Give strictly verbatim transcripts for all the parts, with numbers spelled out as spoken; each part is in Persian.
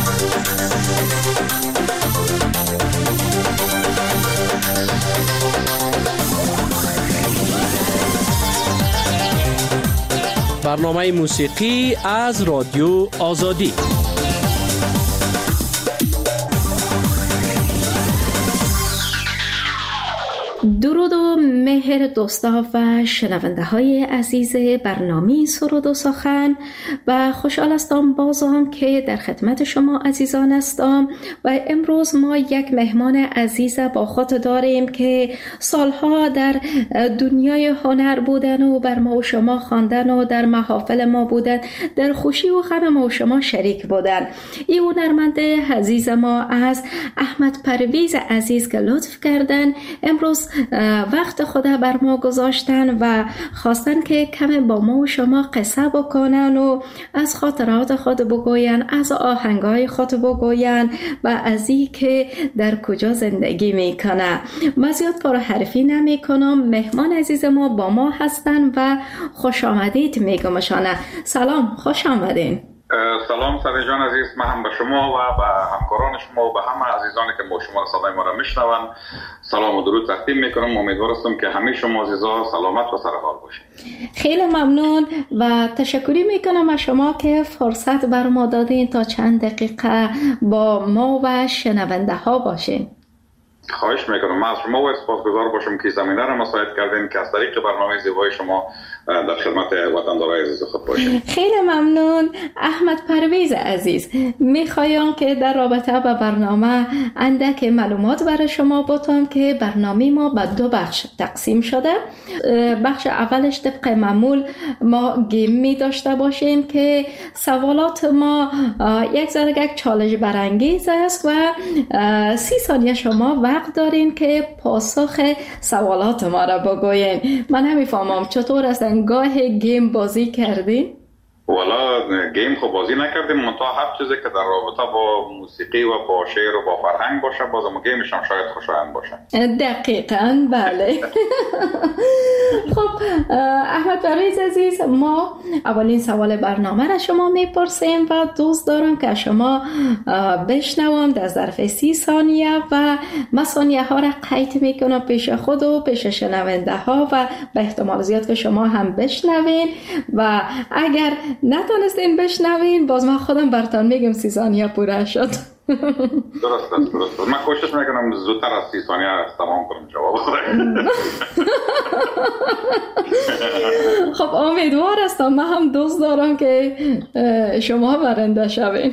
برنامه موسیقی از رادیو آزادی. درود و مهر دوستا و شنونده های عزیز برنامه سرود و سخن و خوشحال هستم بازم که در خدمت شما عزیزان هستم و امروز ما یک مهمان عزیز با خود داریم که سالها در دنیای هنر بودن و بر ما و شما خواندن و در محافل ما بودن، در خوشی و غم ما و شما شریک بودن. این هنرمند عزیز ما از احمد پرویز عزیز که لطف کردن امروز وقت خود بر ما گذاشتن و خواستن که کم با ما و شما قصه بکنن و از خاطرات خود بگوین، از آهنگای خود بگوین و از این که در کجا زندگی میکنه. من زیاد کار حرفی نمی کنم. مهمان عزیز ما با ما هستن و خوش آمدید میگمشانه. سلام، خوش آمدین. سلام سره جان عزیز، من هم به شما و به همکاران شما و به همه عزیزانی که با شما صدای ما را میشنون سلام و درود تقدیم میکنم. امیدوار هستم که همه شما عزیزا سلامت و سرحال باشید. خیلی ممنون و تشکری میکنم از شما که فرصت بر ما دادین تا چند دقیقه با ما و شنونده ها باشین. خواهش میکنم. من از شما و سپاسگزار باشم که زمینه را مساعد کردین که از طریق برنامه زیبای شما در خدمت وطندارای عزیز خود باشیم. خیلی ممنون. احمد پرویز عزیز، میخوایم که در رابطه با برنامه اندک معلومات برای شما بتم که برنامه ما به دو بخش تقسیم شده. بخش اولش طبق معمول ما گیم می داشته باشیم که سوالات ما یک ذره یک چالش برانگیز است و سی ثانیه شما وقت دارین که پاسخ سوالات ما را بگوین. من نمیفهمم چطور است گاه گیم بازی کردین؟ والا گیم خب بازی نکردیم، منتها هر چیزی که در رابطه با موسیقی و با شعر و با فرهنگ باشه بازم گیمش هم شاید خوشایند باشه. دقیقاً بله. خب احمد پرویز عزیز، ما اولین سوال برنامه را شما میپرسیم و دوست دارم که شما بشنوم در ظرف سی ثانیه و من ثانیه ها را قید میکنم پیش خود و پیش شنونده ها و به احتمال زیاد که شما هم بشنوین و اگر نتونستین بشنوین باز من خودم براتون میگم سی ثانیه پوره شد. درست است، درست است. من کوشش میکنم زودتر از سی ثانیه تمام کنم جواب بدم. خب امیدوار هستم. من هم دوست دارم که شما برنده شوین.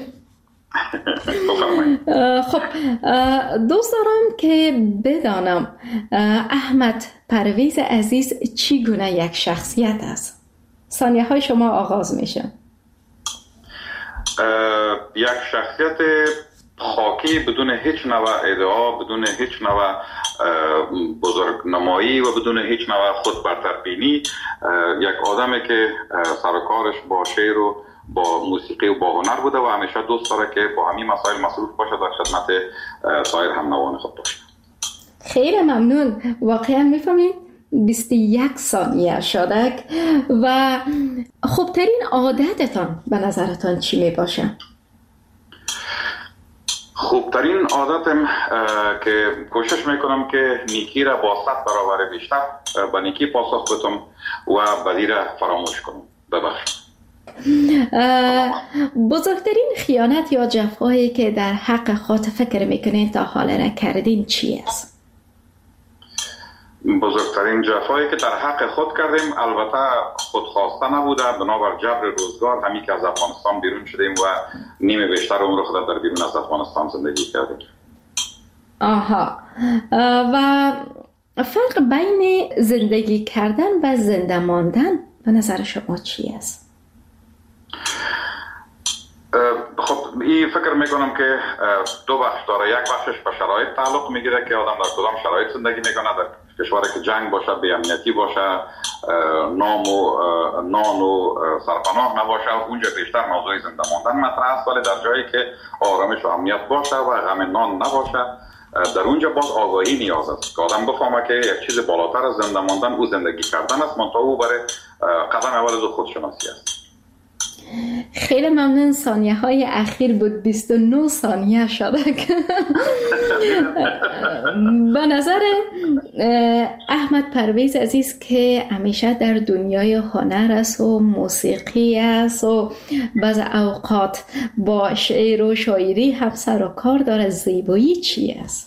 خب دوست دارم که بدانم احمد پرویز عزیز چی گونه یک شخصیت است؟ ثانیه های شما آغاز میشه. یک شخصیت خاکی بدون هیچ نوع ادعا، بدون هیچ نوع بزرگنمایی و بدون هیچ نوع خود برتربینی، یک آدمی که سرکارش با شعر و با موسیقی و با هنر بوده و همیشه دوست داره که با همین مسائل مصروف باشه در خدمت سایر هم نوان خود باشه. خیلی ممنون. واقعا میفهمید بیست و یک ثانیه شده و خوبترین عادتتان به نظرتان چی می باشه؟ خوبترین عادتم که کوشش میکنم که نیکی را با صد برابر بیشتر به نیکی پاسخ بدم و بدی را فراموش کنم. ببخشید. بزرگترین خیانت یا جفایی که در حق خود فکر میکنین تا حالا را کردین چی است؟ بزرگترین جفایی که در حق خود کردیم البته خودخواسته نبوده، بنابر جبر روزگار همین که از افغانستان بیرون شدیم و نیمه بیشتر عمر خود در بیرون از افغانستان زندگی کردیم. آها. و فرق بین زندگی کردن و زنده ماندن به نظر شما چی است؟ خب این فکر میکنم که دو بخش داره. یک بخشش به شرایط تعلق میگیره که آدم در کدام شرایط زندگی میکنه. در کشوری که جنگ باشه، بی امنیتی باشه، نام و نان و سرپناه نباشه، اونجا بیشتر موضوع زنده ماندن مطرح است. ولی در جایی که آرامش و امنیت باشه و غم نان نباشه، در اونجا باز آگاهی نیاز است که آدم بفهمه که یک چیز بالاتر از زنده ماندن او زندگی کردن است، منتها او برای قدم اول از خودشناسی است. خیلی ممنون. ثانیه های اخیر بود، بیست و نه ثانیه شده. به نظر احمد پرویز عزیز که همیشه در دنیای هنر است و موسیقی است و بعض اوقات با شعر و شاعری هم سر و کار داره، زیبایی چی است؟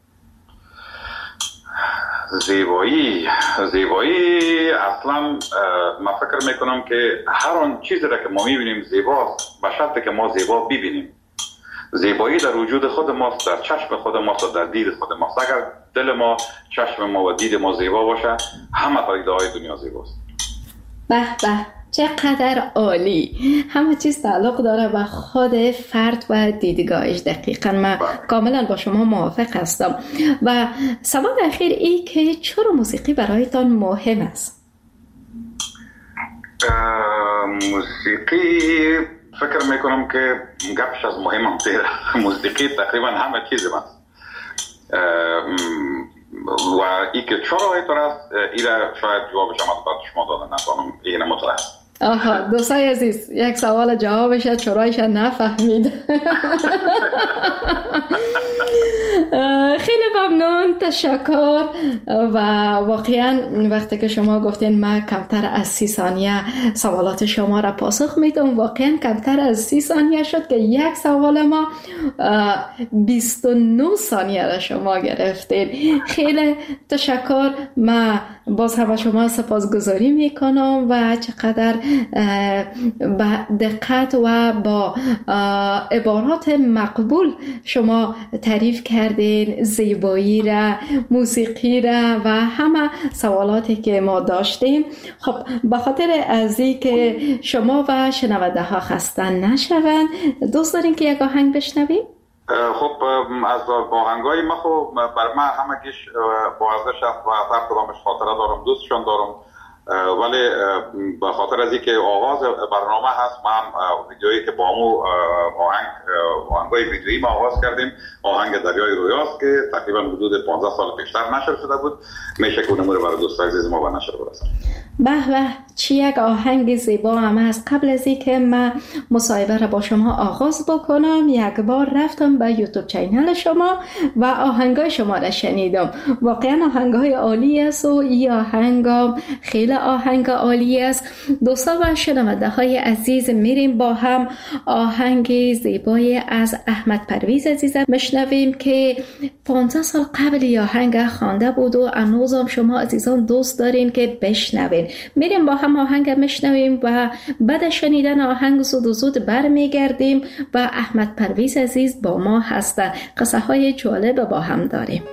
زیبایی زیبایی اصلا من فکر میکنم که هر آن چیزی را که ما میبینیم زیباست، به شرطی که ما زیبا ببینیم. زیبایی در وجود خود ماست، در چشم خود ماست و در دید خود ماست. اگر دل ما، چشم ما و دید ما زیبا باشه، همه پدیده‌های دنیا زیباست. به به، چقدر عالی. همه چیز تعلق داره به خود فرد و دیدگاهش. دقیقاً من کاملا با شما موافق هستم. و سوال اخیر ای که چرا موسیقی برایتان مهم است؟ موسیقی فکر میکنم که گپش از مهم هم تیره. موسیقی تقریبا همه چیز است و ای که چرا اینطور است، ایره شاید جوابش هم از بعد شما دادن نتانم اینه مطلع است. آها، دوستای عزیز، یک سوال جوابش چرایش نفهمید. خیلی ممنون، تشکر. و واقعا وقتی که شما گفتین ما کمتر از سی ثانیه سوالات شما را پاسخ میدم، واقعا کمتر از سی ثانیه شد که یک سوال ما بیست و نه ثانیه را شما گرفتین. خیلی تشکر. ما باز هم شما سپاسگزاری میکنم و چقدر با دقت و با عبارات مقبول شما تعریف کردین زیبایی را، موسیقی را و همه سوالاتی که ما داشتیم. خب به خاطر از این که شما و شنونده ها خسته نشوند، دوست دارین که یک آهنگ بشنویم؟ خب از آهنگای ما خب بر من همگیش با ارزش است و هر کدامش خاطره دارم، دوستشان دارم، ولی به خاطر از اینکه آغاز برنامه هست، من ویدیویی که با همون آهنگ آهنگای ویدیویی ما آغاز کردیم، آهنگ دریای رویاست که تقریبا حدود پانزده سال پیشتر نشر شده بود. میشه که اونمو رو برای دوستای عزیز ما به نشر برسونم. به به، چی یک آهنگ زیبا هم است. قبل از اینکه من مصاحبه را با شما آغاز بکنم، یک بار رفتم به یوتیوب چینل شما و آهنگای شما را شنیدم. واقعا آهنگای عالی است و این آهنگ خیلی آهنگ عالی است. دوستان و شنونده های عزیز، میریم با هم آهنگ زیبای از احمد پرویز عزیز میشنویم که پانزده سال قبل این آهنگ خوانده بود و هنوزم شما عزیزان دوست دارین که بشنوین. میریم با هم آهنگ میشنویم و بعد شنیدن آهنگ زود و زود برمیگردیم و احمد پرویز عزیز با ما هستن. قصه های جالب با هم داریم.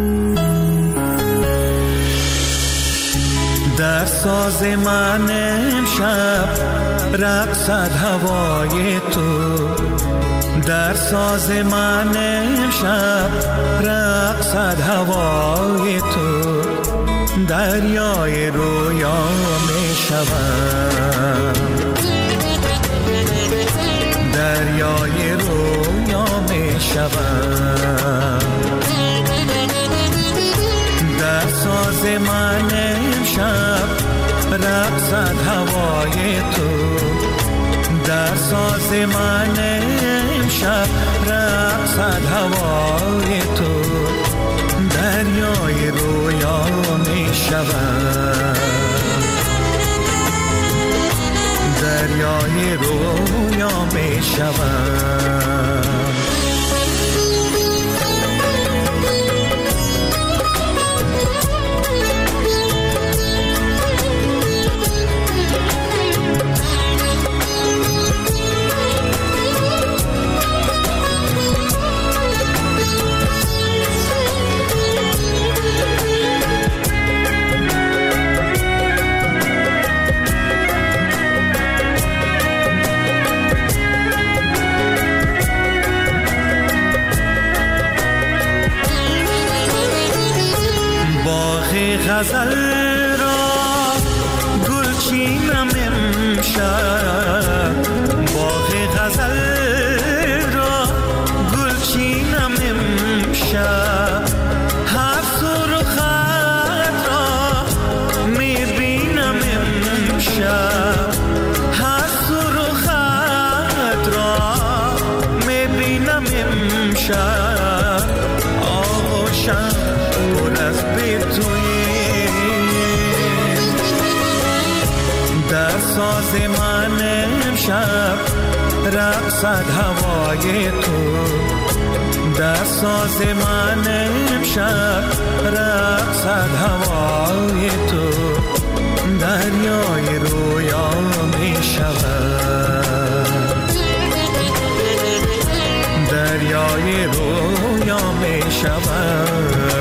در ساز من امشب رقصد هوای تو، در ساز من امشب رقصد هوای تو، دریای رویا می شوم، دریای رویا می شوم، در ساز من امشب رقصد هوای تو، در ساز من امشب رقصد هوای تو، دریای رویا می شوم، دریای رویا می شوم. غزل را گلچینم امشب، باغ غزل را گلچینم امشب، هر سرخت را میبینم امشب، هر سرخت امشب آغوشم پر از به توی در ساز من امشب رقصد هوای تو در ساز من امشب رقصد هوای تو دریای رویا می شود دریای رویا می شود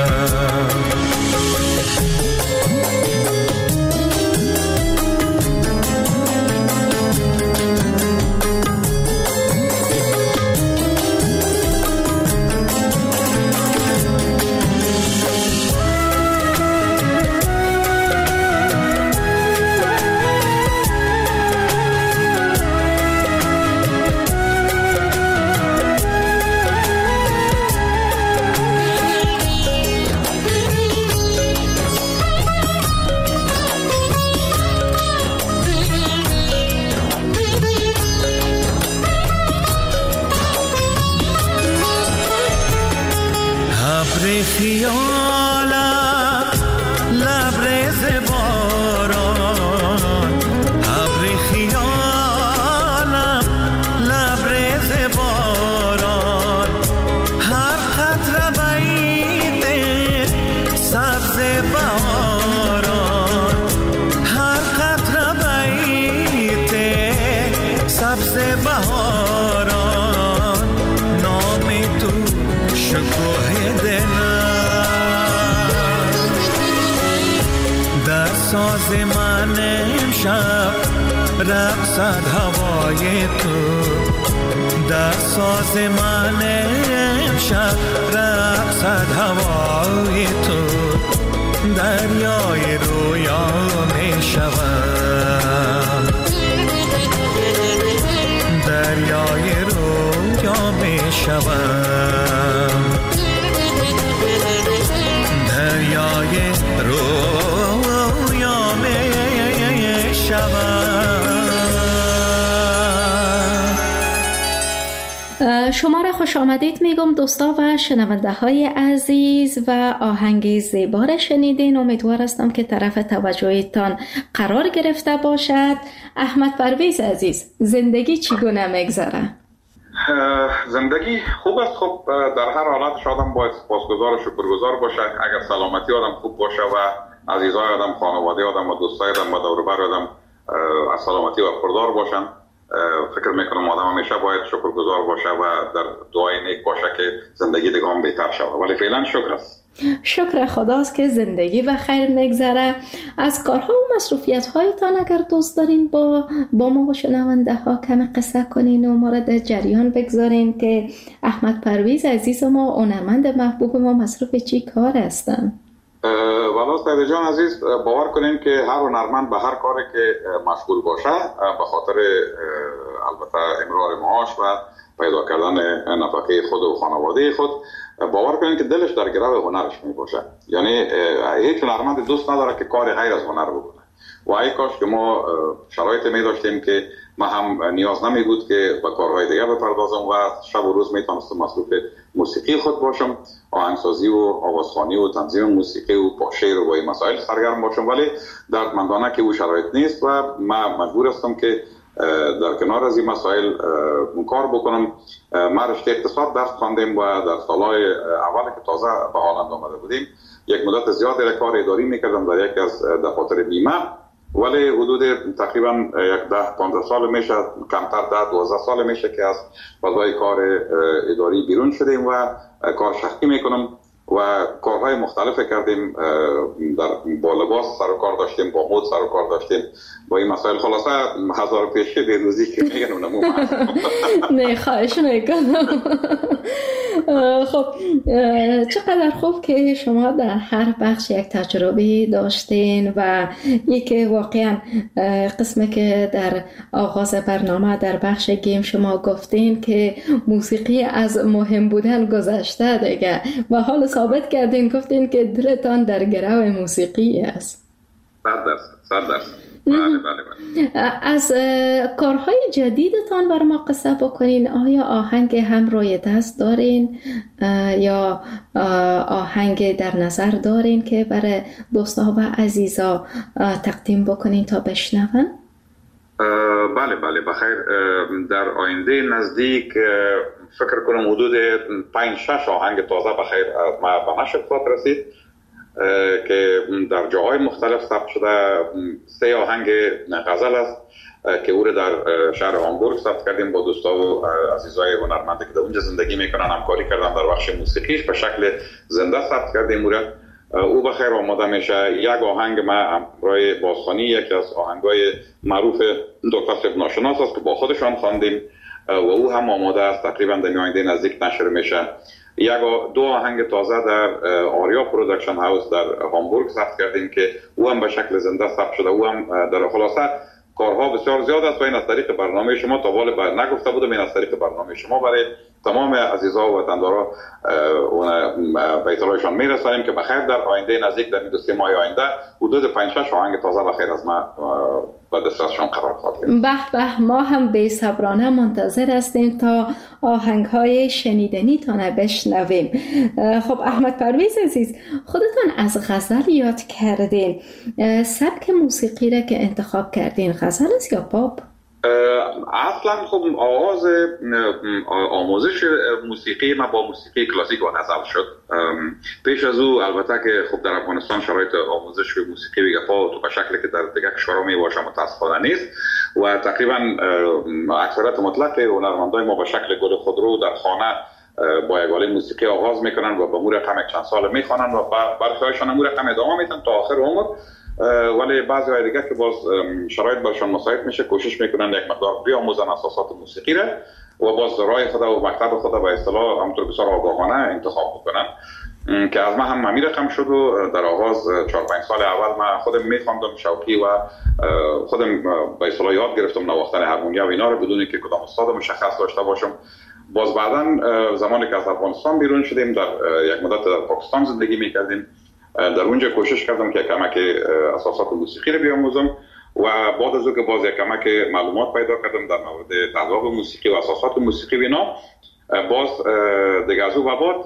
خیالم لبریز باران ابر خیالم لبریز باران هر قطره بعید سبز بهاران هر قطره بعید سبز بهاران نام تو شکوه ساز من امشب رقصد هوای تو در ساز من امشب رقصد هوای تو دریای رویا می شوم دریای رویا می شوم دریای رویا می شود. شما را خوش آمدید میگم دوستا و شنونده های عزیز و آهنگ زیبا را شنیدین. امیدوار هستم که طرف توجهتان قرار گرفته باشد. احمد پرویز عزیز، زندگی چگونه میگذره؟ زندگی خوب است. خب در هر حالت آدم باید سپاسگزار و شکرگزار باشه. اگر سلامتی آدم خوب باشه و عزیزای آدم، خانواده آدم و دوستای آدم و دور و بر آدم از سلامتی و خبردار باشن، فکر میکنم آدم همیشه باید شکرگزار باشه و در دعای نیک باشه که زندگی دیگه هم بهتر شود. ولی فعلا شکر است. شکر خداست که زندگی و خیر میگذره. از کارها و مسئولیت هایتان اگر دوست دارین با با ما و شنونده ها کم قصه کنین و مورد جریان بگذارین که احمد پرویز عزیز ما، هنرمند محبوب ما، مصروف چی کار هستن؟ والا سید جان عزیز، باور کنین که هر هنرمند به هر کاری که مشغول باشه به خاطر البته امرار معاش و پیدا کردن نفقه خود و خانواده خود، باور کنین که دلش در گرو هنرش می باشه. یعنی هیچ هنرمند دوست نداره که کار غیر از هنر بکنه و ای کاش که ما شرایط می داشتیم که ما هم نیاز نمی بود که به کارهای دیگه بپردازم و شب و روز می توانستم مصروف موسیقی خود باشم، آهنگسازی و آوازخوانی و تنظیم موسیقی و پاشعر و این مسائل سرگرم باشم. ولی دردمندانه که او شرایط نیست و من مجبور هستم که در کنار از این مسائل کار بکنم. ما رشته اقتصاد درس خواندیم و در سالهای اول که تازه به هالند آمده بودیم یک مدت زیادی کار اداری میکردم در یک از دفاتر بیمه، ولی حدود تقریبا یک ده پانزده سال میشه، کمتر ده دوازده سال میشه که از فضای کار اداری بیرون شدیم و کار شخصی میکنم و کارهای مختلف کردیم. در با لباس سر و کار داشتیم، با مد سر و کار داشتیم، با این مسائل. خلاصه هزار پیشه بیروزی که میگن اونمو نه خواهش میکنم. خب چقدر خوب که شما در هر بخش یک تجربه داشتین و یکی واقعا قسمی که در آغاز برنامه در بخش گیم شما گفتین که موسیقی از مهم بودن گذشته دیگه و حال ثابت کردین، گفتین که دلتان در گرو موسیقی است. صد درصد صد درصد. بله بله بله. از کارهای جدیدتان برای ما قصه بکنین. آیا آهنگ هم روی دست دارین یا آهنگ در نظر دارین که برای دوستا و عزیزا تقدیم بکنین تا بشنون؟ بله بله بخیر. در آینده نزدیک فکر کنم حدود پنج شش آهنگ تازه بخیر از ما به نشر خواهد رسید که در جاهای مختلف ثبت شده. سه آهنگ غزل است که او را در شهر هامبورگ ثبت کردیم با دوستا و عزیزای هنرمندی که در اونجا زندگی میکنن، همکاری کردم در بخش موسیقیش به شکل زنده ثبت کردیم او را. او بخیر آماده میشه. یک آهنگ ما همراه بازخوانی یکی از آهنگای معروف دکتر صاحب ناشناس است که با خودشان خواندیم و او هم آماده است، تقریبا در آینده نزدیک نشر میشه. یک دو آهنگ تازه در آریا پروداکشن هاوس در هامبورگ ثبت کردیم که او هم به شکل زنده ثبت شده. او هم در خلاصه کارها بسیار زیاد است و این از طریق برنامه شما تا والا بر نگفته بودم، این از طریق برنامه شما برای تمام عزیزا و وطندارا اون به اطلاعشان میرسانیم که بخیر در آینده نزدیک در این دو سه ماه آینده حدود پنج شش آهنگ تازه بخیر از ما به دسترسشان قرار خواهد گرفت. به به، ما هم بی‌صبرانه منتظر هستیم تا آهنگ‌های شنیدنی تان بشنویم. خب احمد پرویز عزیز، خودتان از غزل یاد کردین. سبک موسیقی را که انتخاب کردین غزل است یا پاپ؟ اصلا خب آغاز آموزش موسیقی ما با موسیقی کلاسیک و غزل شد. پیش از او البته که خب در افغانستان شرایط آموزش موسیقی به گپا تو به شکلی که در دیگر کشورها میباشه متاسفانه نیست و تقریبا اکثریت مطلق هنرمندای ما به شکل گل خودرو در خانه با یک آله موسیقی آغاز میکنن و به مور رقم چند سال میخوانن و برخیاشان مور رقم ادامه میتن تا آخر عمر. ولی بعضی های دیگه که باز شرایط برشان مساعد میشه کوشش میکنن یک مقدار بیاموزن اساسات موسیقی را و باز راه خود و مکتب خود به اصطلاح همونطور بسیار آگاهانه انتخاب بکنن که از ما هم ممی رقم شد و در آغاز چهار پنج سال اول من خودم میخواندم شوقی و خودم به اصطلاح یاد گرفتم نواختن هارمونیا و اینا رو بدون که کدام استاد مشخص داشته باشم. باز بعداً زمانی که از افغانستان بیرون شدیم در یک مدت در پاکستان زندگی میکردیم، در اونجا کوشش کردم که کمک اساسات موسیقی رو بیاموزم و بعد از او که باز یک کمک معلومات پیدا کردم در مورد تذوق موسیقی و اساسات موسیقی و اینا، باز دیگه از او و بعد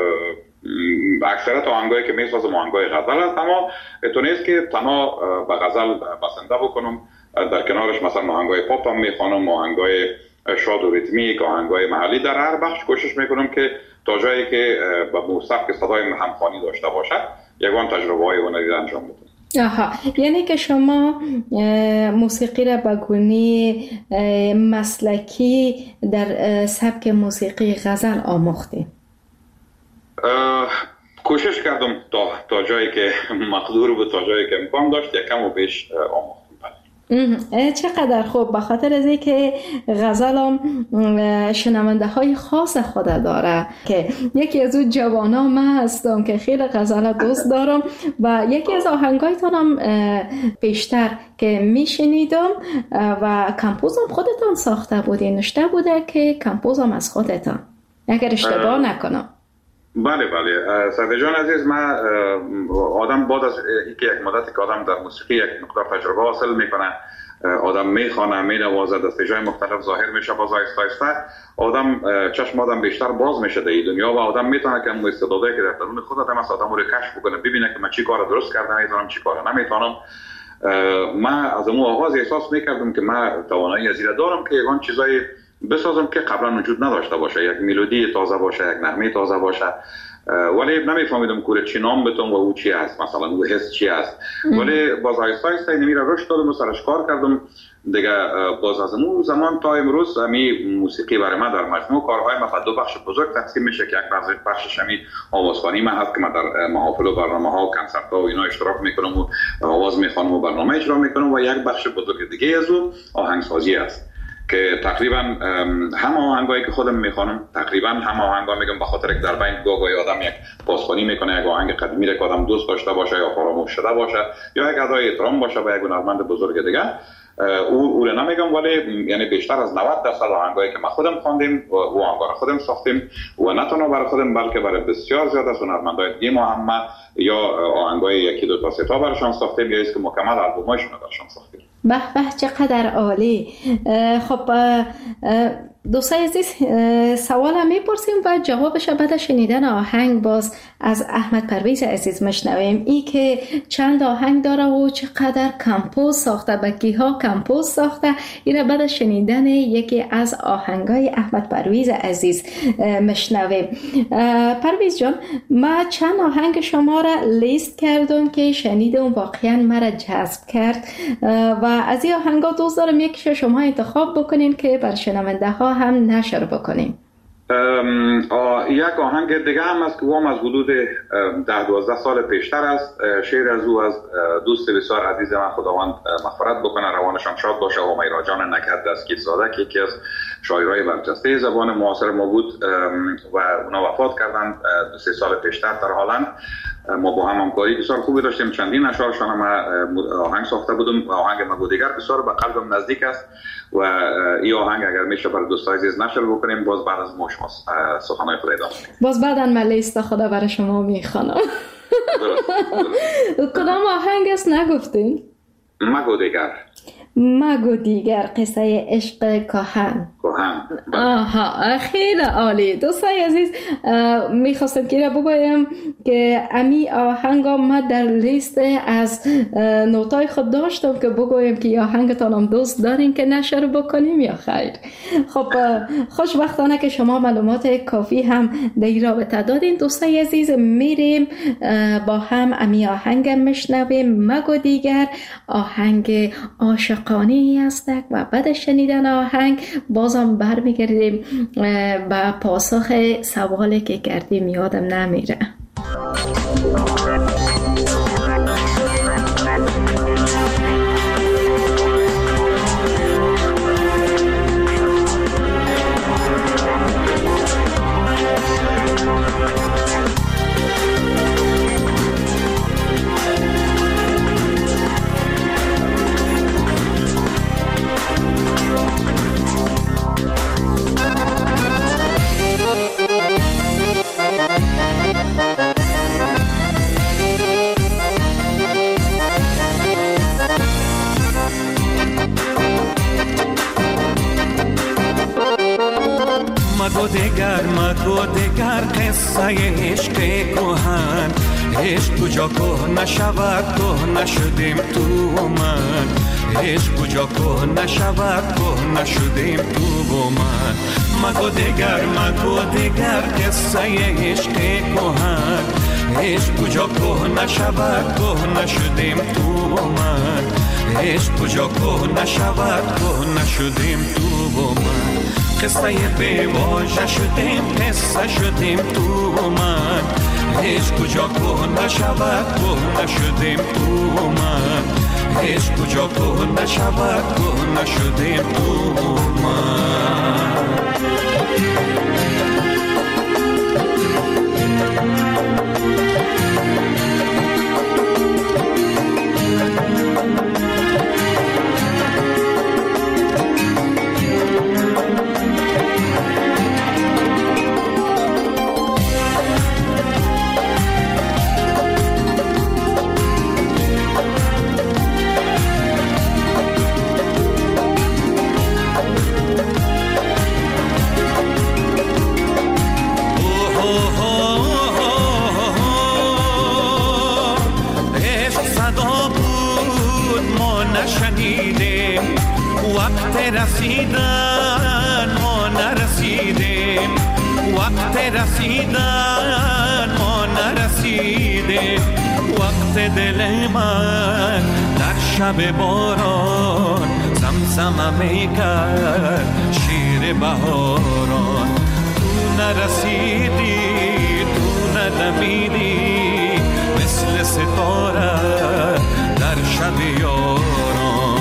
اکثرت آهنگایی که میسازم آهنگای غزل است، اما اتونیست که تنها به غزل بسنده بکنم، در کنارش مثلا آهنگای پاپ هم میخوانم، آهنگای شاد و ریتمیک، آهنگای محلی. در هر بخش کوشش میکنم که تا جایی که به موسیقی صدای همخوانی داشته باشد یگان تجربه های هنری را انجام بدم. آها، یعنی که شما موسیقی را به گونه مسلکی در سبک موسیقی غزل آموختید؟ کوشش کردم تا تا جایی که مقدور بود، تا جایی که امکان داشت یکم و بیش آموختم. چقدر خوب، به خاطر از اینکه غزل هم شنونده های خاص خود داره که یکی از اون جوانا من هستم که خیلی غزل دوست دارم و یکی از آهنگایتان هم پیشتر که میشنیدم و کمپوزم خودتان ساخته بودین، نشته بوده که کمپوزم از خودتان، اگر اشتباه نکنم. بله بله صدر جان عزیز، من آدم بعد از اینکه یک مدتی که آدم در موسیقی یک مقدار تجربه حاصل میکنه، آدم میخوانه، مینوازه، دستجای مختلف ظاهر میشه، باز آیسته آیسته آدم چشم آدم بیشتر باز میشه در این دنیا و آدم میتونه که اون استعدادایی که در درون خود آدم است آدم رو کشف بکنه، ببینه که من چی کار درست کردم میتونم، چی کار نمیتونم. من از اون آغاز احساس میکردم که من توانایی از این دارم که یگان چیزای بسازم که قبلا وجود نداشته باشه، یک ملودی تازه باشه، یک نغمه تازه باشه، ولی نمیفهمیدم کوره چی نام بتونم و او چی است، مثلا او حس چی است. ولی باز آیسته آیسته اینمی را رشد دادم و سرش کار کردم دیگه. باز از اون زمان تا امروز همی موسیقی برای من در مجموع کارهای من دو بخش بزرگ تقسیم میشه که یک بخشش همی آوازخوانی من هست که من در محافل و برنامه ها و کنسرت ها و اینا اشتراک میکنم و آواز میخوانم و برنامه اجرا میکنم و یک بخش بزرگ دیگه از اون آهنگسازی است که تقریبا همه آهنگایی که خودم میخوانم، تقریبا همه آهنگا میگم به خاطر که در بین گاهی آدم یک بازخوانی میکنه، یک آهنگ قدیمی که آدم دوست داشته باشه یا فراموش شده باشه یا یک ادای احترام باشه به یک هنرمند بزرگ دیگه، او او رو نمیگم، ولی یعنی بیشتر از نود درصد آهنگایی که ما خودم خواندیم و او آهنگا رو خودم ساختیم و نه تنها برای خودم بلکه برای بسیار زیاد از هنرمندای دیگه ما هم یا آهنگای یکی دو تا سه تا براشون ساختیم یا است که مکمل البومایشون رو براشون ساختیم. به به چقدر عالی. خب دوستای عزیز، سوال هم میپرسیم و جوابش بعد شنیدن آهنگ باز از احمد پرویز عزیز مشنویم. ای که چند آهنگ داره و چقدر کمپوز ساخته، بکی ها کمپوز ساخته، این بعد شنیدن یکی از آهنگای احمد پرویز عزیز مشنویم. پرویز جان، ما چند آهنگ شما را لیست کردم که شنیدم، واقعا مرا جذب کرد و از این آهنگا دوست دارم یکیشو شما انتخاب بکنین که بر شنونده ها هم نشر بکنیم. یک آهنگ دیگه هم است که هم از حدود ده دوازده سال پیشتر است. شعر از او از دوست بسیار عزیز من، خداوند مغفرت بکنه، روانشان شاد باشه، همیرا جان نکرد دستگیر زاده که یکی از شاعرای برجسته زبان معاصر ما بود و اونا وفات کردن دو سه سال پیشتر در هلند. ما با هم همکاری بسیار خوبی داشتیم، چندین اشعارشان هم آهنگ ساخته بودم. آهنگ مگو دیگر بسیار به قلبم نزدیک است و این آهنگ اگر میشه برای دوستای عزیز نشر بکنیم، باز بعد از ما شما سخنهای خود ادامه میدیم. باز بعداً من لیست خدا برای شما میخوانم. کدام آهنگ است نگفتین؟ مگو دیگر. مگو دیگر، قصه عشق کهن. کهن. آها، خیلی عالی. دوستای عزیز، میخواستم که بگویم که امی آهنگا ما در لیست از نوتای خود داشتم که بگویم که آهنگتان هم دوست دارین که نشر بکنیم یا خیر. خب خوشبختانه که شما معلومات کافی هم در این رابطه دادین. دوستای عزیز، میریم با هم امی آهنگ میشنویم. مگو دیگر، آهنگ عاشقانه است و بعد شنیدن آهنگ بازم برمیگردیم به پاسخ سوالی که کردیم، یادم نمیره. مگو دیگر مگو دیگر قصه عشق کهن، عشق کجا که نشود که نشدیم تو و من، عشق کجا که نشود که نشدیم تو و من. مگو دیگر مگو دیگر قصه عشق کهن، عشق کجا که نشود که نشدیم تو و من، عشق کجا که نشود که نشدیم تو و من. قصه بیواژه شدیم، قصه شدیم تو و من، عشق کجا که نشود که نشدیم تو و من، عشق کجا که نشود که نشدیم تو و من. رسیدن ما نرسیدیم، وقت رسیدن ما نرسیدیم، وقت دل من در شب باران زمزمه میکرد شیر بهاران. تو نرسیدی تو ندمیدی مثل ستاره در شب یاران.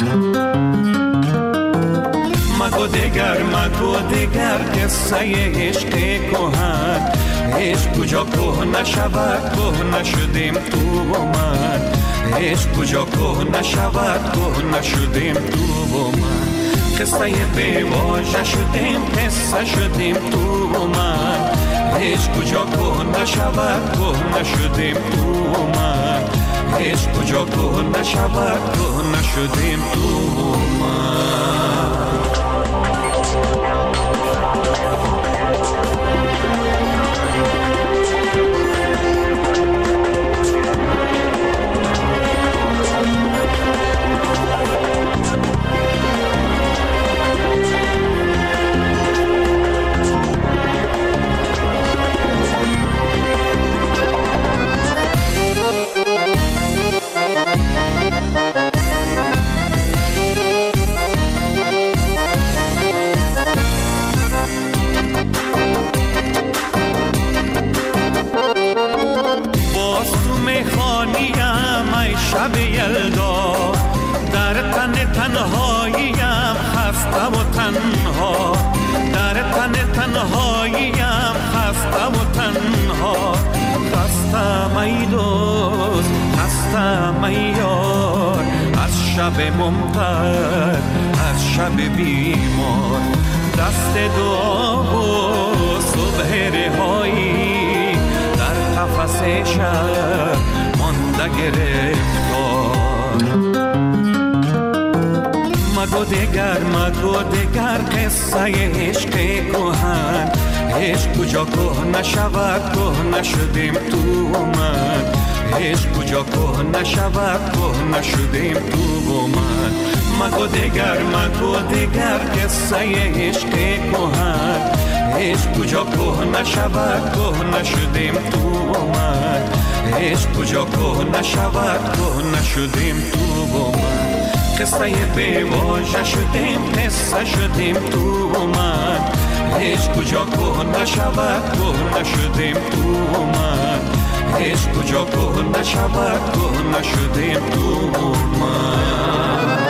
مگو دیگر مگو دیگر قصه عشق کهن، عشق کجا که نشود که نشدیم تو و من، عشق کجا که نشود که نشدیم تو و من. قصه بیواژه شدیم، قصه شدیم تو و من، عشق کجا که نشود که نشدیم تو و من، عشق کجا که نشود که نشدیم تو من. شب یلدا در تن تنهاییم خسته و تنها، در تن تنهاییم خسته و تنها. خستم ای دوست، خستم ای یار، از شب ممطر، از شب بیمار. دست دعا و صبح رهایی در قفس شب مانده گرفتار. مگو دگر مگو دگر قصه عشق کهن، عشق کجا که نشود که نشدیم تو من، عشق کجا که نشود که نشدیم تو من. مگو دگر مگو دگر قصه عشق کهن، عشق کجا که نشود که نشدیم تو من، عشق کجا که نشود که نشدیم تو من. قصه بی واژه شدیم قصه شدیم تو من، عشق کجا که نشود که نشدیم تو من، عشق کجا که نشود که نشدیم تو من.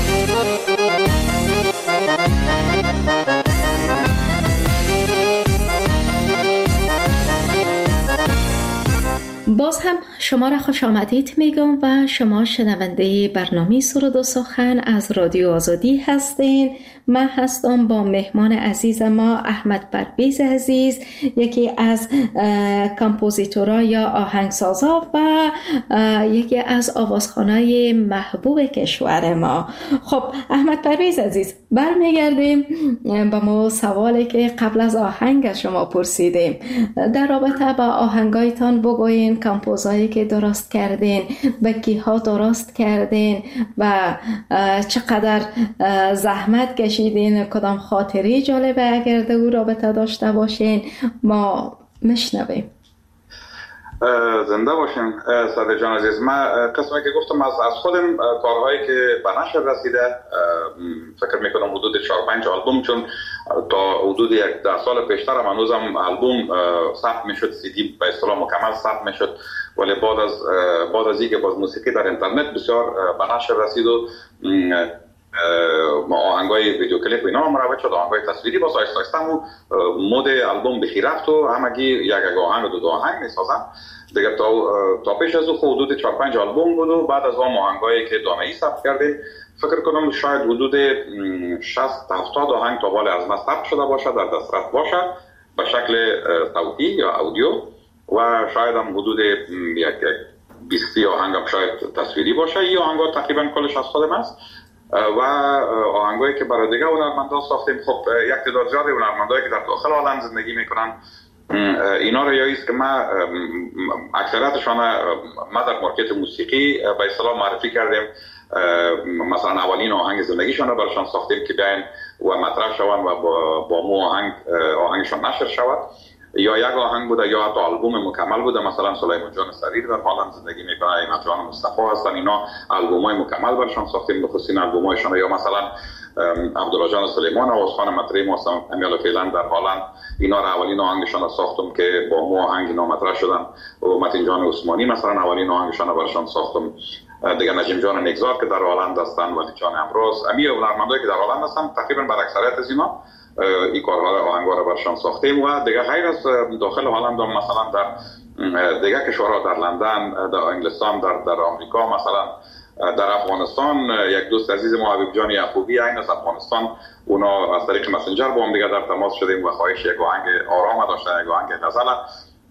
باز هم شما را خوش آمدید میگم و شما شنونده برنامه سرود و سخن از رادیو آزادی هستین. من هستم با مهمان عزیز ما احمد پرویز عزیز، یکی از کامپوزیتورها یا آهنگسازا و یکی از آوازخوانای محبوب کشور ما. خب احمد پرویز عزیز، برمیگردیم با ما سوالی که قبل از آهنگ از شما پرسیدیم در رابطه با آهنگایتان بگوین، کامپوزایی که درست کردین، به کیها درست کردین و چقدر زحمت کشیدین، کدام خاطری جالبه اگر در او رابطه داشته باشین ما میشنویم. زنده باشین صادق جان عزیز. من قسمی که گفتم از از خودم کارهایی که به نشر رسیده فکر میکنم حدود چهار پنج آلبوم، چون تا حدود یک ده سال پیشتر هم هنوزم آلبوم ثبت میشد، سی دی به اصطلاح مکمل ثبت میشد، ولی بعد از بعد از اینکه باز موسیقی در اینترنت بسیار به نشر رسید و آهنگای ویدیو کلیپ اینا مروج شد، آهنگای تصویری باز آیسته آیسته و مود آلبوم بخی رفت و همگی یک یک آهنگ و دو آهنگ میسازن دیگه. تا تا پیش از او حدود چهار پنج آلبوم بود و بعد از اون آهنگایی که دامه‌ای ثبت کردیم فکر کنم شاید حدود شصت هفتاد آهنگ تا بالا از ما ثبت شده باشه، در دسترس باشه به شکل صوتی یا اودیو، و شاید هم حدود یک بیست آهنگ هم شاید تصویری باشه. این آهنگا تقریبا کلش از خودم است و آهنگایی که برای دیگه هنرمندان ساختیم. خب یک تعداد زیاد هنرمندایی که در داخل عالم زندگی میکنن اینا رو یا است که من اکثریتشان ما در مارکت موسیقی به اصطلاح معرفی کردیم، مثلا اولین آهنگ زندگیشان رو براشان ساختیم که بیاین و مطرح شوند و با, با مو آهنگ آهنگشان نشر شود، یا یک آهنگ بوده یا حتی آلبوم مکمل بوده. مثلا سلیمان جان سریر در هلند زندگی میکنه، ایمت جان مصطفی هستن، اینا آلبومای مکمل برشان ساختیم، بخصوص آلبومایشان. یا مثلا عبدالله جان سلیمان آوازخوان مطرح ما هستن امیال فعلا در هلند، اینا را اولین آهنگشان را ساختم که با مو آهنگ اینا مطرح شدن. و متین جان عثمانی مثلا اولین آهنگشان را برشان ساختم. دیگه نجیم جان نگذار که در هلند هستن، ولی جان امروز، امی هنرمندایی که در هلند هستن تقریبا بر اکثریت از اینا این کارها را آهنگا را برشان ساختیم. و دیگه غیر از داخل هلند هم مثلا در دیگه کشورها، در لندن، در انگلستان، در در آمریکا، مثلا در افغانستان یک دوست عزیز ما حبیب جان یعقوبی این از افغانستان، اونا از طریق مسنجر با هم دیگه در تماس شدیم و خواهش یک آهنگ آرام داشتن، یک آهنگ غزل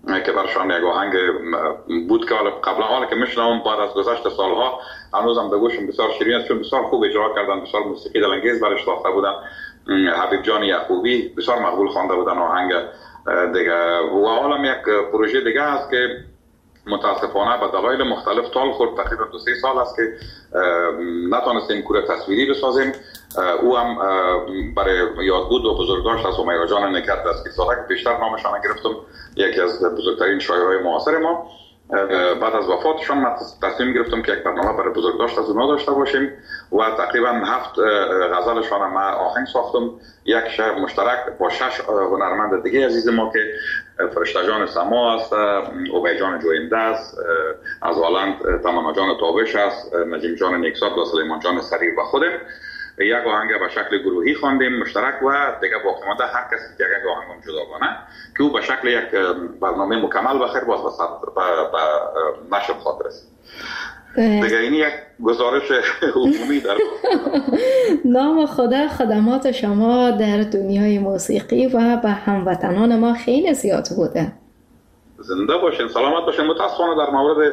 که برشان یک آهنگ بود که قبلا حالا که میشنوم بعد از گذشت سالها هنوزم به گوشم بسیار شیرین است، چون بسیار خوب اجرا کردن، بسیار موسیقی دلانگیز برش ساخته بودن. حبیب جان یعقوبی بسیار مقبول خوانده بودن آهنگ دیگه. و حالا یک پروژه دیگه است که متاسفانه به دلایل مختلف طال خورد، تقریبا دو سه سال است که نتونستیم کوره تصویری بسازیم. او هم برای یادبود و بزرگداشت از همیرا جان نکرد از پیساده که بیشتر نامشان گرفتم، یکی از بزرگترین شاعرای معاصر ما. بعد از وفاتشان من تصمیم گرفتم که یک برنامه برای بزرگداشت از اونا داشته باشیم و تقریبا هفت غزلشان من آهنگ ساختم، یک شعر مشترک با شش هنرمند دیگه عزیز ما که فرشته جان سما است، عبید جان جوینده است، از هلند تمنا جان تابش است، نجیم جان نیکسات و سلیمان جان سریر و خودم. یک آهنگ به شکل گروهی خواندیم مشترک و دیگه باقی مانده هر کسی یک یک آهنگ جداگانه که او به شکل یک برنامه مکمل بخیر باز به نشر خاطر است. دیگه این یک گزارش عمومی در نام خدا خدمات شما در دنیای موسیقی و به هموطنان ما خیلی زیاد بوده. زنده باشین، سلامت باشین. متاسفانه در مورد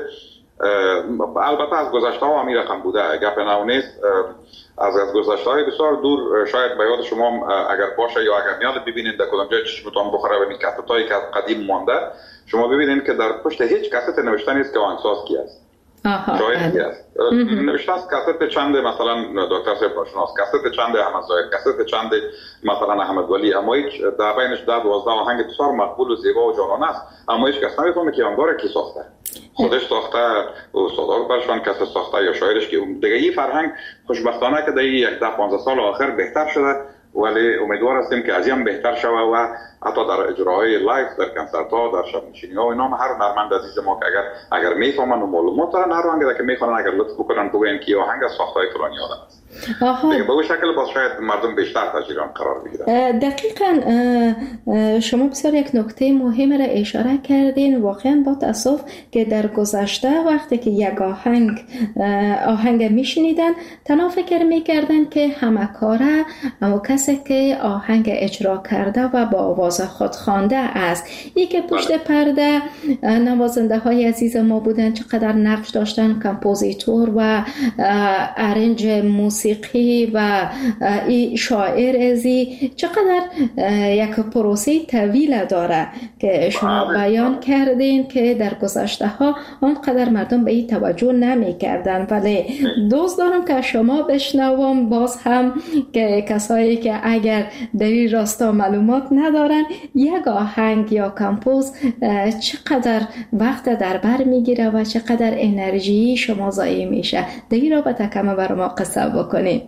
البته از گذشته ها همین رقم بوده، گپ نو نیست. از از گذشته های بسیار دور شاید به یاد شما اگر باشه یا اگر میاد ببینید در کدام جای چشمتون بخوره و این کاست هایی که قدیم مانده، شما ببینید که در پشت هیچ کاست نوشته نیست که آهنگساز کی است. آها شاید کی است. نوشته است کاست چند مثلا دکتر صاحب باشناس، کاست چند احمد زاهد، کاست چند مثلا احمد ولی، اما هیچ در بینش ده دوازده آهنگ بسیار مقبول و زیبا و جانانه است، اما هیچ کس نمیفهمه که آنگاره کی ساخته. خودش ساخته، استاد برشان کس ساخته یا شاعرش که دیگه. این فرهنگ خوشبختانه که در یک ده پانزده سال آخر بهتر شده، ولی امیدوار هستیم که از این بهتر شوه و حتی در اجراهای لایف در کنسرت ها، در شب نشینی ها و اینا هر هنرمند عزیز ما که اگر اگر میفهمن و معلومات دارن، هر آهنگ که میخوان اگر لطف بکنن بگن که آهنگ از ساختهای فلانی آدم است. دیگه به اون شکل باز شاید مردم بیشتر تجربه قرار بگیرن. دقیقاً شما بسیار یک نکته مهم را اشاره کردین. واقعاً با تأسف که در گذشته وقتی که یک آهنگ آهنگ میشنیدن تنها فکر میکردن که همه کاره اما کسی که آهنگ اجرا کرده و با آواز خود خوانده است. این که پشت پرده نوازنده های عزیز ما بودن، چقدر نقش داشتن، کمپوزیتور و ارنج موسیقی و این شاعر ازی، چقدر یک پروسه طویل داره که شما بیان کردین که در گذشته ها آنقدر مردم به این توجه نمی کردن. ولی دوست دارم که شما بشنوم باز هم که کسایی که اگر در این راستا معلومات ندارن، یک آهنگ یا کمپوز چقدر وقت در بر میگیره و چقدر انرژی شما ضایع میشه. در این رابطه کم بر ما قصه بکنید.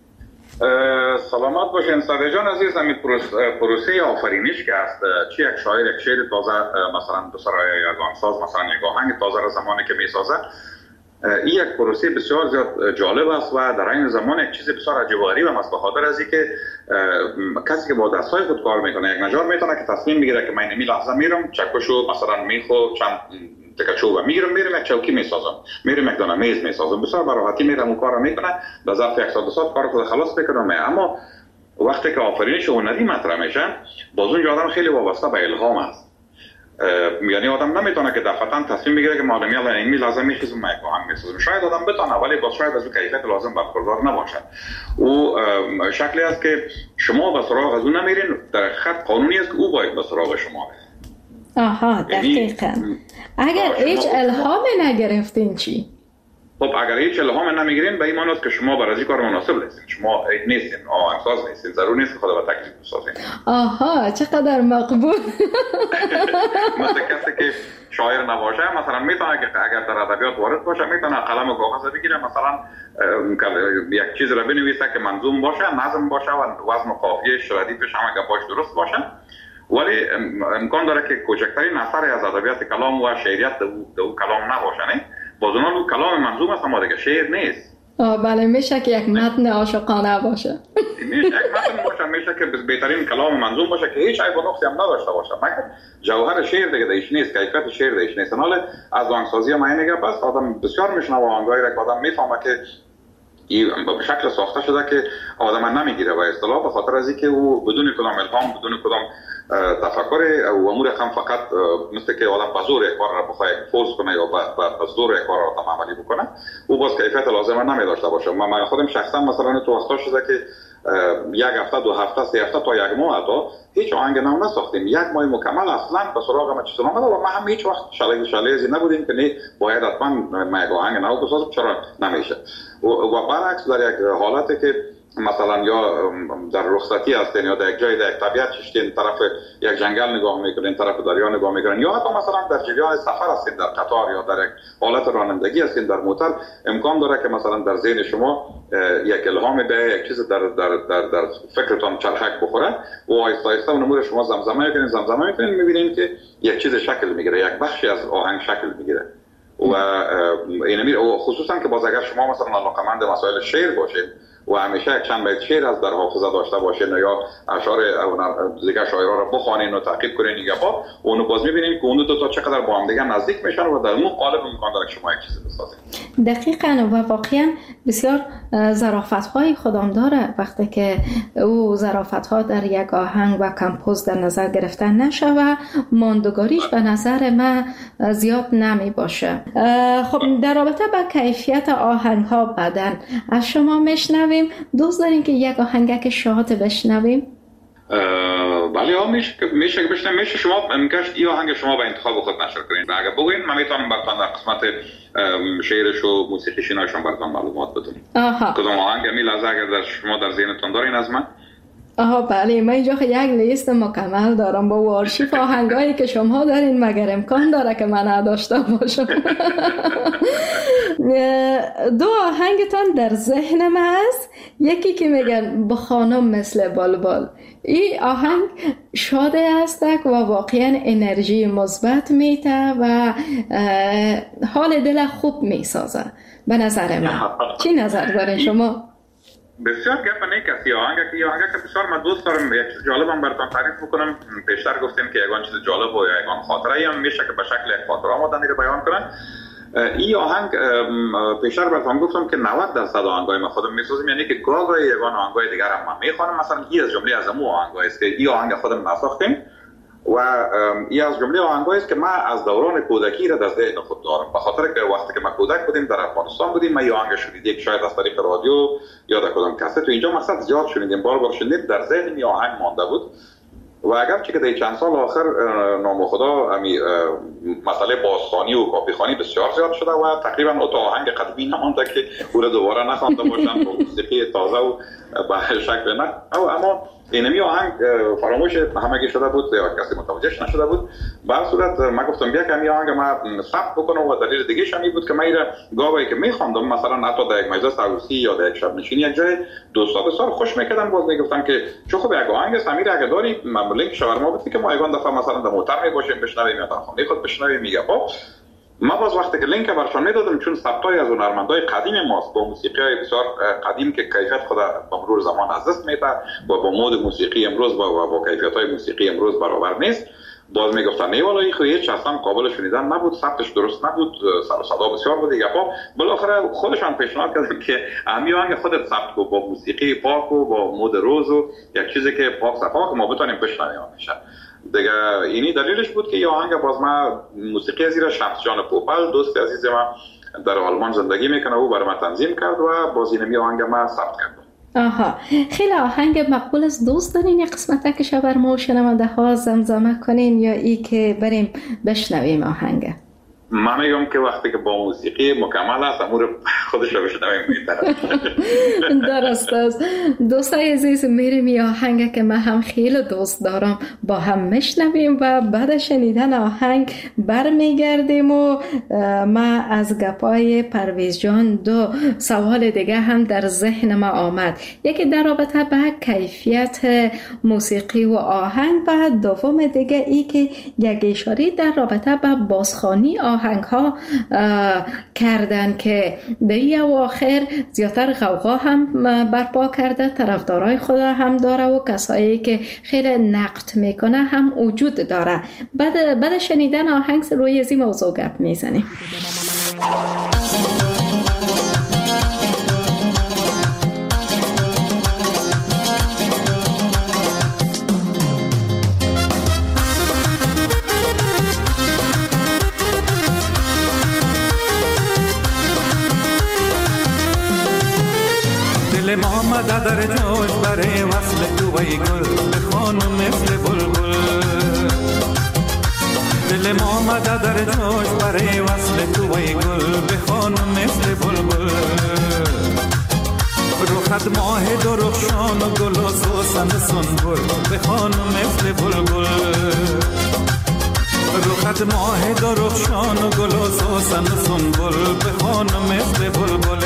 سلامت باشین ساده جان عزیز. همین پروسه آفرینش که است، چی یک شاعر یک شعر تازه مثلا بسرای یک آهنگساز مثلا یک آهنگ تازه را زمانی که میسازه، این یک پروسه بسیار زیاد جالب است و در این زمان یک چیز بسیار عجیب و غریب است، به خاطر از اینکه کسی که با دستای خود کار میکنه یک نجار میتونه که تصمیم بگیره که من این لحظه میرم چکشو مثلا میخو چند تکه چوب میگیرم میرم یک چوکی میسازم، میرم یک دانه میز میسازم، بسیار به راحتی میرم اون کارو میکنه، در ظرف یک ساعت دو ساعت کارو خود خلاص میکنم. اما وقتی که آفرینش هنری مطرح میشه، باز اون آدم خیلی وابسته به الهام است. یعنی آدم نمیتونه که دفعتاً تصمیم بگیره که معلومی الان این لازم میخیزم من یک آهنگ میسازم. شاید آدم بتونه ولی باز شاید از اون کیفیت لازم برخوردار نباشه. او شکلی است که شما به سراغ از اون نمیرین، در خط قانونی است که او باید به سراغ شما بره. آها دقیقاً. اگر هیچ الهام نگرفتین چی؟ خب اگر هیچ الهام نمیگیرین به این معنی است که شما برای این کار مناسب نیستین، شما نیستین آهنگساز نیستین، ضرور نیست که خود به تکلیف بسازین. آها چقدر مقبول. مثل کسی که شاعر نباشه مثلا میتونه که اگر در ادبیات وارد باشه میتونه قلم و کاغذ بگیره، مثلا یک چیز را بنویسه که منظوم باشه، نظم باشه و وزن و قافیه‌اش ردیفش همه گپاش درست باشه، ولی امکان داره که کوچکترین اثری از ادبیات کلام و شعریت در اون کلام نباشه. نه باز اون کلام منظوم است اما دیگه شعر نیست. آه بله، میشه که یک متن عاشقانه باشه. میشه یک متن باشه، میشه که بهترین کلام منظوم باشه که هیچ عیب و نقصی هم نداشته باشه، مگر جوهر شعر دیگه دیش نیست، کیفیت شعر دیش نیست. حالا از آهنگسازی هم اینه بس آدم بسیار میشنوه آهنگایی را که آدم میفهمه که این به شکل ساخته شده که آدم نمیگیره به اصطلاح، به خاطر از اینکه او بدون کدام الهام، بدون کدام تفکر و امور رقم فقط مثل که آدم به زور کار را بخواد فورس کنه یا به زور کار را تمام عملی بکنه او باز کیفیت لازمه نمی داشته باشه. من خودم شخصا مثلا تو وقتا شده که یک هفته دو هفته سه هفته تا یک ماه تا هیچ آهنگ نو نساختیم، یک ماه مکمل اصلا به سراغ ما چیزی نمیاد و ما هم هیچ وقت شاله شاله‌ای نبودیم که نه باید حتما ما یک آهنگ نو بسازیم، چرا نمیشه. و برعکس در یک حالتی که مثلا یا در رخصتی هستین یا در یک جای در یک طبیعت چشتین طرف یک جنگل نگاه میکنین، طرف دریا نگاه میکنین، یا حتی مثلا در جریان سفر هستین در قطار یا در یک حالت رانندگی هستین در موتور، امکان داره که مثلا در ذهن شما یک الهام به یک چیز در در در, در فکرتون چرخک بخوره و آهسته آهسته اون امور شما زمزمه میکنین زمزمه میکنین میبینین که یک چیز شکل میگیره، یک بخشی از آهنگ شکل میگیره. و اینمی خصوصا که باز اگر شما مثلا علاقه‌مند مسائل شعر باشید و همیشه یک چند بیت شعر از در حافظه داشته باشین یا اشعار دیگه شاعرها رو بخوانین و تعقیب کنین دیگه با اونو باز میبینین که اون دو تا چقدر با هم دیگه نزدیک میشن و در اون قالب امکان داره که شما یک چیزی بسازین. دقیقاً و واقعا بسیار ظرافت‌های خودم داره وقتی که او ظرافت‌ها در یک آهنگ و کمپوز در نظر گرفتن نشه و ماندگاریش به نظر من زیاد نمی باشه. خب در رابطه با کیفیت آهنگ‌ها بعداً از شما میشنویم. دوست دارین که یک آهنگک شاد بشنویم؟ بله ها میشه میشه بشنویم. میشه شما میگشت این آهنگ شما به انتخاب خود نشر کنین و اگر بگوین من میتونم براتون در قسمت شعرش و موسیقیش ایناشون براتون معلومات بدم. کدوم آهنگ می لحظه اگر در شما در ذهنتون دارین از من؟ آها بله، من اینجا یک لیست مکمل دارم با آرشیو آهنگایی که شما دارین، مگر امکان داره که من نداشته باشم. دو آهنگتان در ذهن من است، یکی که میگن با خانم مثل بلبل. این آهنگ شاده است و واقعا انرژی مثبت میده و حال دل خوب میسازه به نظر من. چی نظر دارین شما؟ بسیار گپ نه کسی آهنگ که یه آهنگ که بسیار من دوست دارم یک چیز جالبم براتون تعریف بکنم. پیشتر گفتیم که یگان چیز جالب و یگان خاطره هم میشه که به شکل یک خاطره آمدنی رو بیان کنن. این آهنگ پیشتر براتون گفتم که نود درصد آهنگای ما خودم میسازیم، یعنی که گاهی یگان آهنگای دیگر هم من میخوانم. مثلا این از جمله از امو آهنگایی است که این آهنگ خودم نساختیم و این از جمله آهنگایی است که من از دوران کودکی را در ذهن خود دارم، به خاطر که وقتی که ما کودک بودیم در افغانستان بودیم، ما این آهنگ شنیدیم شاید از طریق رادیو یا در کدام کاست، تو اینجا مقصد زیاد شنیدیم، بار بار شنیدیم، در ذهن این آهنگ مانده بود. و اگرچه که در چند سال آخر نام خدا امی مسئله بازخوانی و کاپیخوانی بسیار زیاد شده و تقریبا اون آهنگ قدیمی نمانده که او را دوباره نخوانده باشن با موسیقی تازه و به شکل نه. اما اینمی آهنگ فراموش همگی شده بود یا کسی متوجهش نشده بود. به هر صورت من گفتم بیا که این آهنگ ما ثبت بکنم و دلیل دیگه شمی بود که من اینا گاهی که میخواندم مثلا حتی در یک مجلس عروسی یا در یک شب نشینی یک جای دوستا بسیار خوش میکردن، باز میگفتم که چه خوب یک آهنگ سمیر اگه داری من لینک شاورما بود که ما یگان دفعه مثلا در موتور میباشیم بشنویم یا در خانه خود بشنویم. میگه خب ما باز وقتی که لینک برشان میدادم، چون ثبتای از هنرمندای قدیم ماست با موسیقی بسیار قدیم که کیفیت خود با مرور زمان از دست میده و با مود موسیقی امروز با با کیفیت‌های موسیقی امروز برابر نیست، باز میگفتن نه والا این خو هیچ اصلا قابل شنیدن نبود، ثبتش درست نبود، سر و صدا بسیار بود دیگه. خب بالاخره خودشان پیشنهاد کردن که همین آهنگ خودت ثبت کو با موسیقی پاک و با مود روز و یک چیزی که پاک صفا که ما بتونیم بشنویم میشه دیگه. اینی دلیلش بود که این آهنگ باز ما موسیقی زیر شمس جان پوپل دوست عزیز ما در آلمان زندگی میکنه و برای ما تنظیم کرد و باز اینمی آهنگ ما ثبت کرد. آها خیلی آهنگ مقبول است. دوست دارین یک قسمت که شبر ما و شنونده ها زمزمه کنین یا ای که بریم بشنویم آهنگ؟ من میگم که وقتی که با موسیقی مکمل است امور خودش رو بشنویم میتره. درست است. دوستای عزیز میریم یا آهنگ که من هم خیلی دوست دارم با هم میشنویم و بعد شنیدن آهنگ برمیگردیم و ما از گپای پرویز جان دو سوال دیگه هم در ذهن ما آمد، یکی در رابطه به کیفیت موسیقی و آهنگ و دوم دیگه ای که یک اشاره در رابطه به بازخوانی آهنگ ها کردن که در این اواخر زیادتر غوغا هم برپا کرده، طرفدارای خدا هم داره و کسایی که خیلی نقد میکنه هم وجود داره. بعد بعد شنیدن آهنگ روی از این موضوع گپ میزنیم. آمده در جوش برای وصل تو ای گل بخوانم مثل بلبل. دل ما آمده در جوش برای وصل تو ای گل بخوانم مثل بلبل. روخت ماه درخشان و گل و سوسن سنبل بخوانم مثل بلبل. روخت ماه درخشان و گل و سوسن سنبل بخوانم مثل بلبل.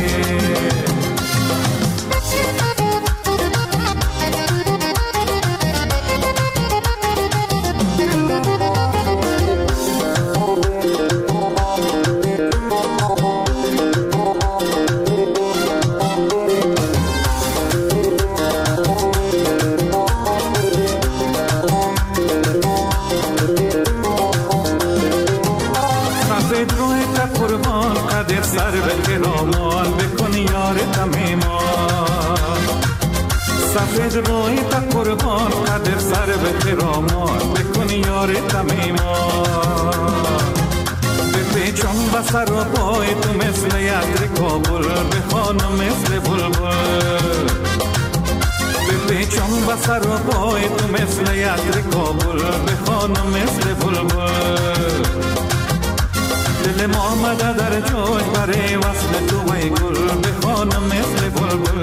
سر به کرامال بکن یار تمیمان. سفید روی تا قربان قدر سر به کرامال بکن یار تمیمان. بپیچم بسر و پای تو مثل یدر کابل بخوانم مثل بلبل. بپیچم بسر و پای تو مثل یدر کابل بخوانم مثل بلبل. دل ما آمده در جوش برای وصل تو ای گل بخوانم مثل بلبل.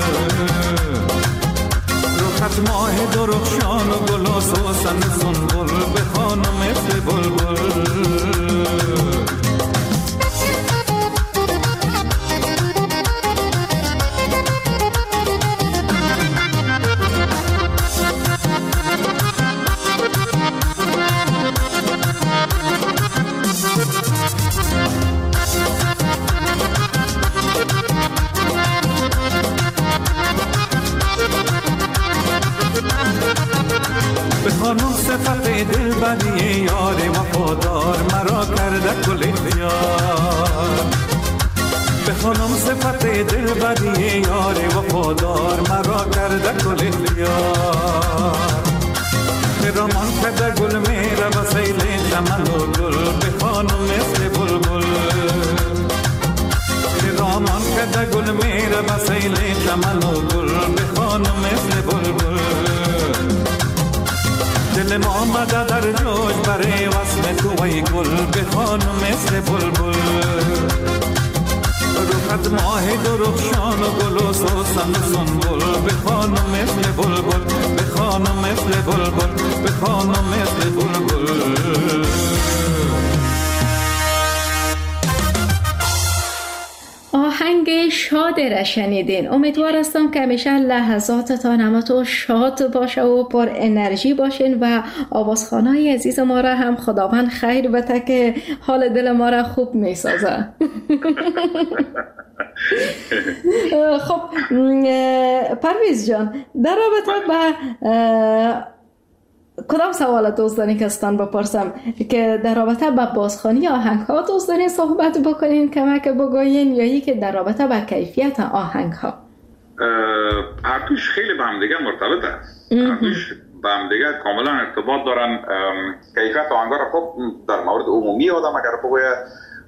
روخت ماه درخشان و گل و سوسن سنبل بخوانم مثل بلبل. بخوانم صفت دل بدی یار وفادار مرا کرده کل اختیار. بخوانم صفت دل بدی یار وفادار مرا کرده کل اختیار. رامان کرده گل میره و سیل چمن و گل بخوانم مثل بلبل. رامان کرده گل میره و سیل چمن و گل بخوانم مثل بلبل. دل ما آمده در جوش برای وصل تو ای گل بخوانم مثل بلبل. روخت ماه درخشان و گل و سوسن سنبل بخوانم مثل بلبل. بخوانم مثل بلبل بخوانم مثل بلبل. آهنگ شاد را شنیدین. امیدوار هستم که همیشه لحظاتتان همتون شاد باشه و پر انرژی باشین و آوازخوانای عزیز ما را هم خداوند خیر بده که حال دل ما را خوب میسازه. خب پرویز جان، در رابطه با کدام سوال دوست دارین که استان بپرسم که در رابطه با بازخوانی آهنگ ها دوست دارین صحبت بکنین، کمک بگوین، یا ای که در رابطه با کیفیت آهنگ ها؟ هر دوش خیلی به هم دیگه مرتبط است. هر دوش به هم دیگه کاملا ارتباط دارن. کیفیت آهنگ ها را خب در مورد عمومی آدم اگر بگوید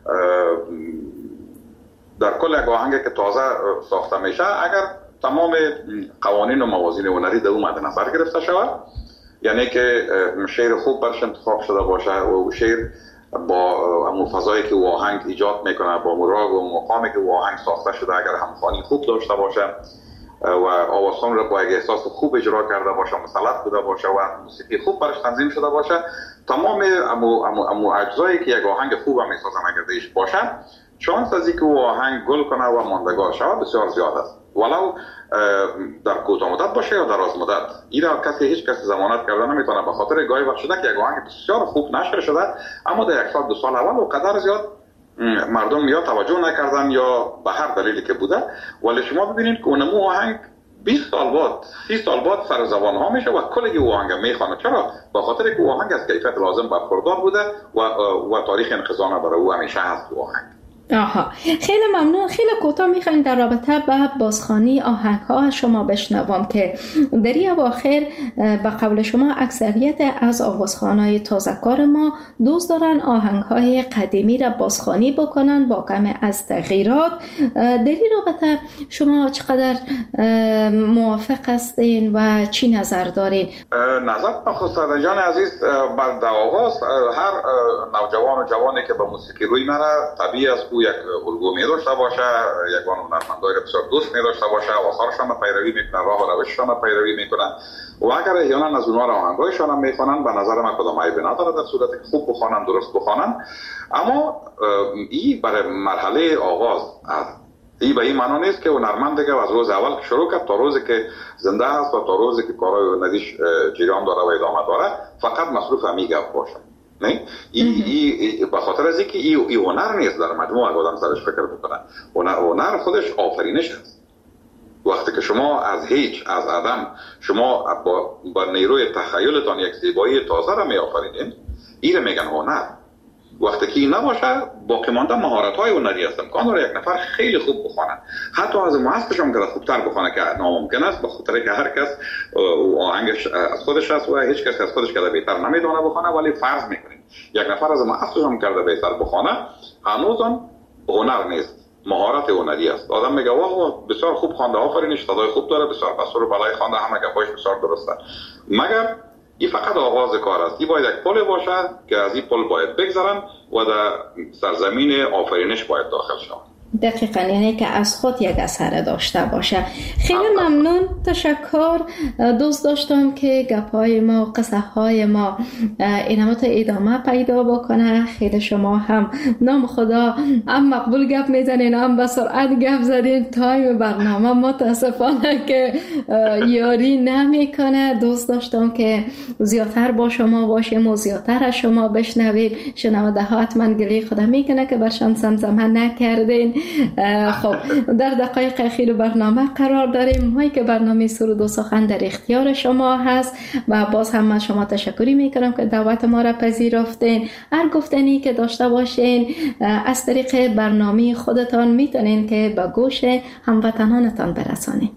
در کل یک آهنگ که تازه ساخته میشه اگر تمام قوانین و موازین هنری در اون مد نظر گرفته شود، یعنی که شعر خوب برش انتخاب شده باشه و شعر با همون فضایی که او آهنگ ایجاد میکنه، با مراغ و مقامی که او آهنگ ساخته شده اگر همخوانی خوب داشته باشه و آوازخوان را با یک احساس خوب اجرا کرده باشه، مسلط بوده باشه و موسیقی خوب برش تنظیم شده باشه، تمام امو امو امو اجزایی که یک آهنگ خوب هم میسازن اگر دیش باشه، شانس از اینکه او آهنگ گل کنه و ماندگار شود بسیار زیاد است. ولو در کوتاه مدت باشه یا دراز مدت، این را کسی هیچ کسی ضمانت کرده نمیتونه، به خاطر گاهی وقت شده که یک آهنگ بسیار خوب نشر شده اما در یک سال دو سال اول و قدر زیاد مردم یا توجه نکردن یا به هر دلیلی که بوده، ولی شما ببینید که اونمو آهنگ بیست سال بعد سی سال بعد سر زبان ها میشه و کلی او آهنگ میخوانه. چرا؟ به خاطر که او آهنگ از کیفیت لازم برخوردار بوده و و تاریخ انقضا نداره، او همیشه هست او آهنگ. آها، خیلی ممنون. خیلی کوتاه میخوایم در رابطه با بازخوانی آهنگ ها از شما بشنوم که در این اواخر به قول شما اکثریت از آوازخوانای تازه‌کار ما دوست دارن آهنگ های قدیمی را بازخوانی بکنن با کم از تغییرات. در این رابطه شما چقدر موافق هستین و چی نظر دارین؟ نظر خسرو جان عزیز، بعد در آغاز هر نوجوان و جوانی که به موسیقی روی میره طبیعی است یک الگو می داشته باشه، یک هنرمندای بسیار دوست می داشته باشه، آثارشان پیروی میکنه، راه و روششان پیروی میکنه و اگر احیانا از اونها را آهنگایشان هم میخوانند به نظر من کدام عیبی نداره در صورتی که خوب بخوانند، درست بخوانند. اما این برای مرحله آغاز این به این معنا نیست که هنرمند دیگه از روز اول شروع کرد تا روزی که زنده است و تا روزی که کارهای هنریش جریان داره و ادامه داره فقط مصروف همین گپ باشه. نه ای ای به خاطر از اینکه این ای هنر نیست در مجموع آدم سرش فکر بکنه. هنر خودش آفرینش است. وقتی که شما از هیچ از عدم شما با, با نیروی تخیلتان یک زیبایی تازه را می آفرینید، این میگن هنر. وقتی که این نباشه باقی مانده مهارت‌های هنری است. امکان داره یک نفر خیلی خوب بخونه، حتی از مؤسسش هم که خوبتر بخونه که ناممکن است، به خاطر که هر کس آهنگش از خودش است و هیچ کس از خودش کرده بهتر نمیدونه بخونه. ولی فرض میکنیم یک نفر از مؤسسش هم کرده بهتر بخونه، هنوز هم هنر نیست، مهارت هنری است. آدم میگه واه بسیار خوب خوانده، آفرینش، صدای خوب داره، بسیار بسور بالای خوانده، همه گپاش بسیار درسته. مگر این فقط آغاز کار است. این باید یک پل باشه که از این پل باید بگذرن و در سرزمین آفرینش باید داخل شوند. دقیقاً، یعنی که از خود یک اثر داشته باشه. خیلی ممنون، تشکر. دوست داشتم که گپای ما و قصه های ما اینما تا ادامه پیدا بکنه. خیلی شما هم نام خدا هم مقبول گپ میزنین هم به سرعت گپ زدین. تایم برنامه متاسفانه که یاری نمیکنه. دوست داشتم که زیادتر با شما باشیم و زیادتر از شما بشنویم. شنونده ها حتما گلی خدا میکنه که برشان زمزمه نکردین. خب در دقایق اخیر برنامه قرار داریم. ما که برنامه سرود و سخن در اختیار شما هست و باز هم من شما تشکری میکنم که دعوت ما را پذیرفتین. هر گفتنی که داشته باشین از طریق برنامه خودتان میتونین که به گوش هموطنانتان برسانین.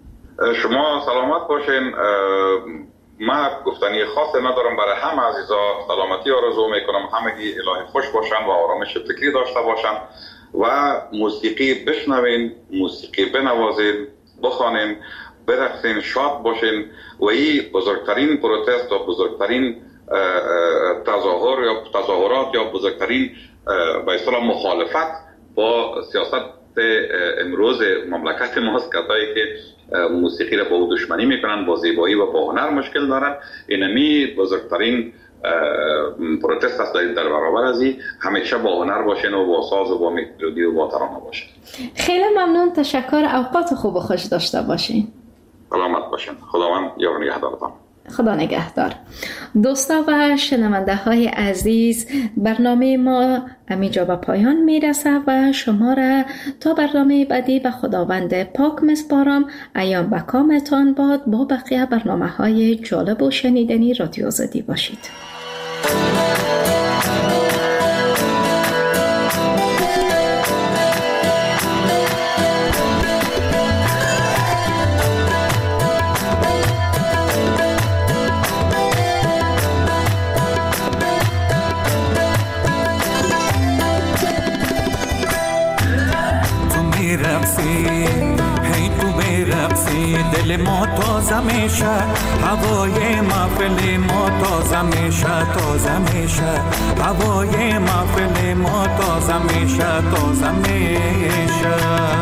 شما سلامت باشین. من گفتنی خاصی ندارم. برای همه عزیزا سلامتی آرزو میکنم، همگی الهی خوش باشن و آرامش فکری داشته باشن و موسیقی بشنوین، موسیقی بنوازین، بخوانین، برقصین، شاد باشین. و این بزرگترین پروتست و بزرگترین تظاهر یا تظاهرات یا بزرگترین به اصطلاح مخالفت با سیاست امروز مملکت ماست. کسایی که موسیقی را با او دشمنی میکنن، با زیبایی و با هنر مشکل دارن، اینمی بزرگترین پروتست است در برابر از این. همیشه با هنر باشین و با ساز و با ملودی و با ترانه باشین. خیلی ممنون، تشکر. اوقات خوب و خوش داشته باشین. سلامت باشین. خداوند یار و نگهدارتان. خدا نگهدار. دوستا و شنونده های عزیز، برنامه ما همینجا به پایان میرسه و شما را تا برنامه بعدی به خداوند پاک میسپارم. ایام به کامتان باد. با بقیه برنامه های جالب و شنیدنی رادیو آزادی باشید. دل ما تازه میشه، هوای محفل ما تازه میشه، تازه میشه، هوای محفل ما تازه میشه، تازه میشه.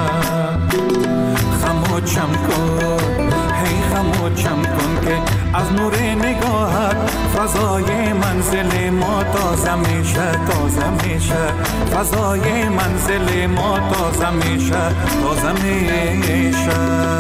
خموشم کن، هی خموشم کن که از نور نگاهت فضای منزل ما تازه میشه، تازه میشه، فضای منزل ما تازه میشه، تازه میشه.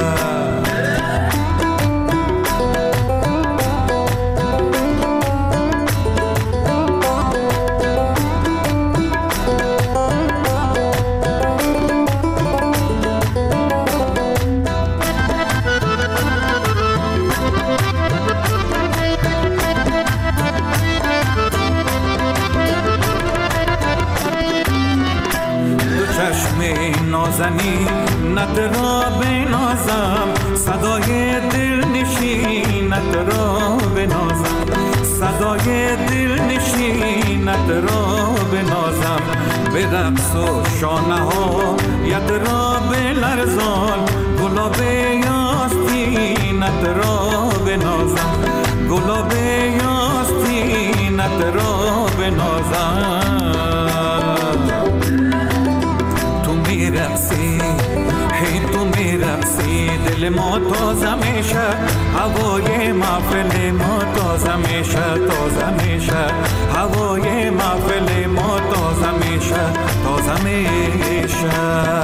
نازنینت را بنازم، صدای دل نشینت را بنازم، صدای دل نشینت را بنازم، به رقص و شانه ها ید را بلرزان، گلاب یاستینت را بنازم، گلاب یاستینت را بنازم. تو میرقصی، هی تو میرقصی، دل ما تازه میشه، هوای محفل ما تازه میشه، تازه میشه، هوای محفل ما تازه میشه، تازه میشه.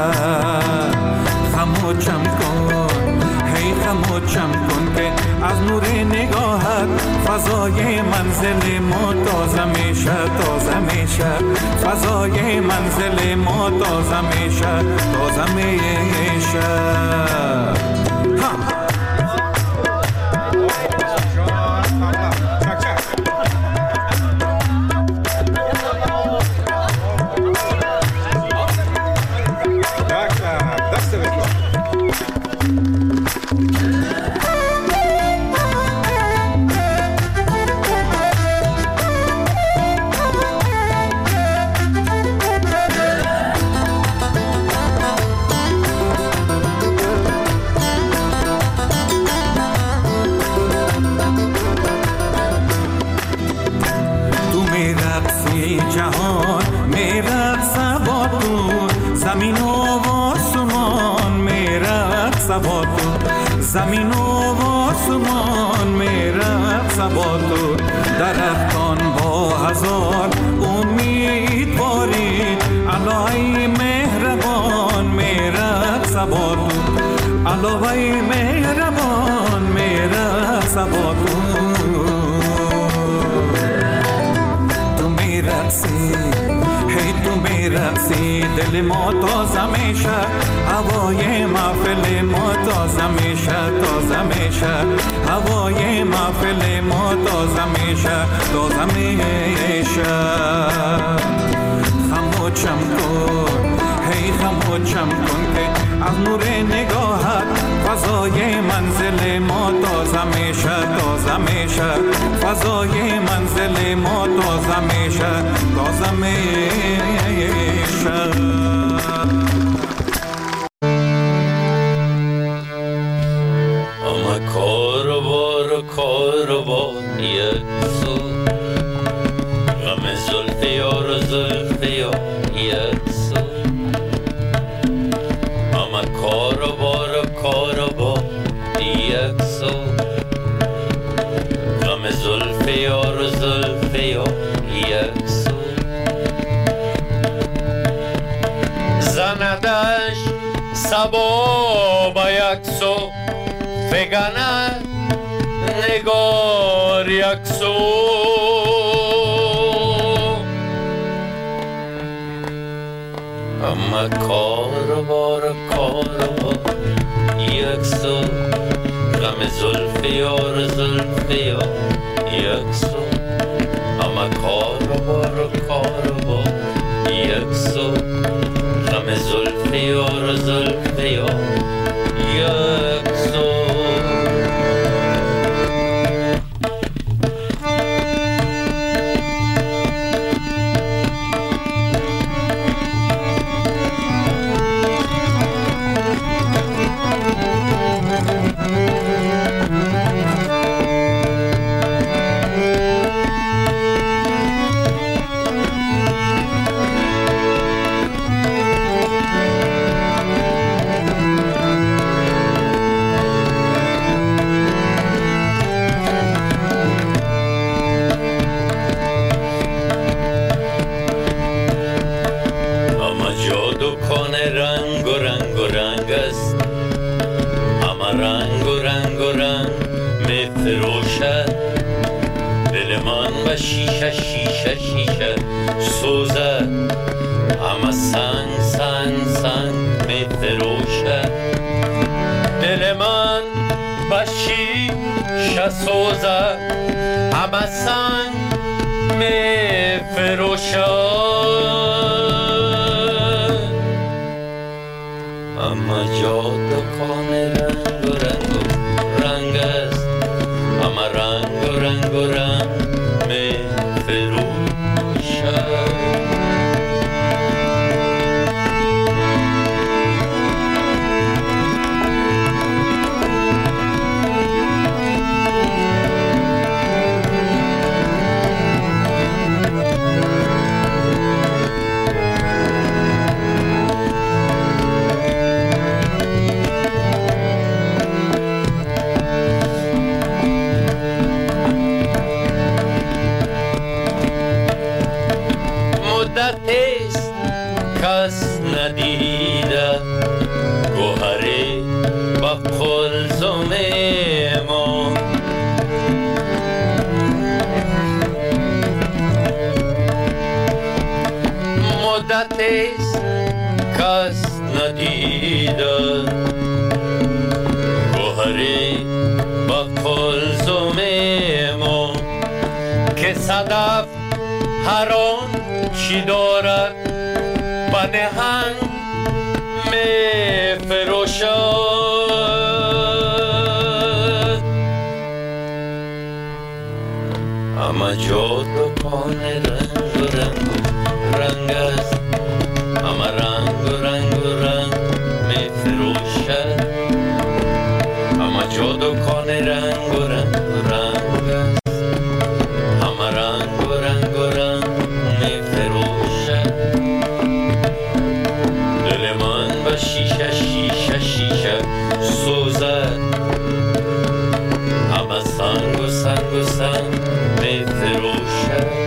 خموشم کن، هی خموشم کن که از نور نگاهت فضای منزل ما تازه میشه، تازه میشه، فضای منزل ما تازه میشه، تازه میشه. ها جهان میرقص با تو، زمین و آسمان میرقص با تو، زمین و آسمان میرقص با تو. درختان با هزار امید بارید، الهی مهربان میرقص با تو، الهی مهربان میرقص با تو. هی تو میرقصی، دل ما تازه میشه، هوای محفل ما تازه میشه، تازه میشه، هوای محفل ما تازه میشه، تازه میشه. خموشم کن، هی خموشم کن که از نور نگاهت فضای منزل ما تازه میشه، تازه میشه، فضای منزل ما تازه میشه، تازه میشه. اما کاروبار کاروبار یک سو، غم زلف یار و زلف یار یک سو. اما کاروبار کاروبار یک سو، غم زلف یار و زلف یار یک سو. زندش سبا با یک سو، فگند نگار یک سو. اما کاروبار کاروبار یک سو، غم زلف یار زلف یار یک سو. اما کاروبار کاروبار یک سو، غم زلف یار زلف یار یک سو. شیشه شیشه شیشه سوزه، اما سنگ سنگ سنگ می فروشه. دل من با شیشه سوزه، اما سنگ می فروشه. اما جا دکان رنگ و رنگ و رنگ است، اما رنگ و رنگ و رنگ می فروشد. مدتیست کس ندیده گوهری با قلزم ما، مدتیست کس ندیده گوهری با قلزم ما، که صدف هر آن چی دارد به نهنگ می فروشد. اما جا دکان رنگ و رنگ و رنگ است، اما رنگ و رنگ و رنگ می فروشد. اما جا دکان رنگ و رنگ و رنگ است، اما رنگ و رنگ و رنگ می فروشد. دل من با شیشه شیشه شیشه سوزد، اما سنگ و سنگ و سنگ می فروشد.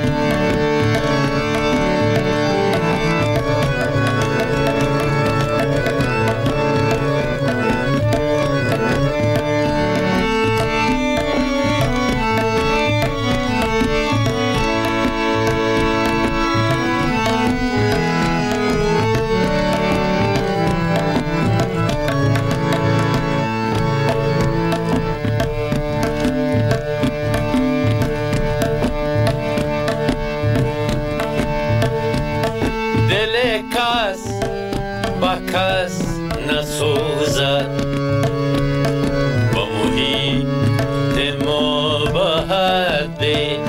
کس با کس نسوزد، با محیط ما با حدی.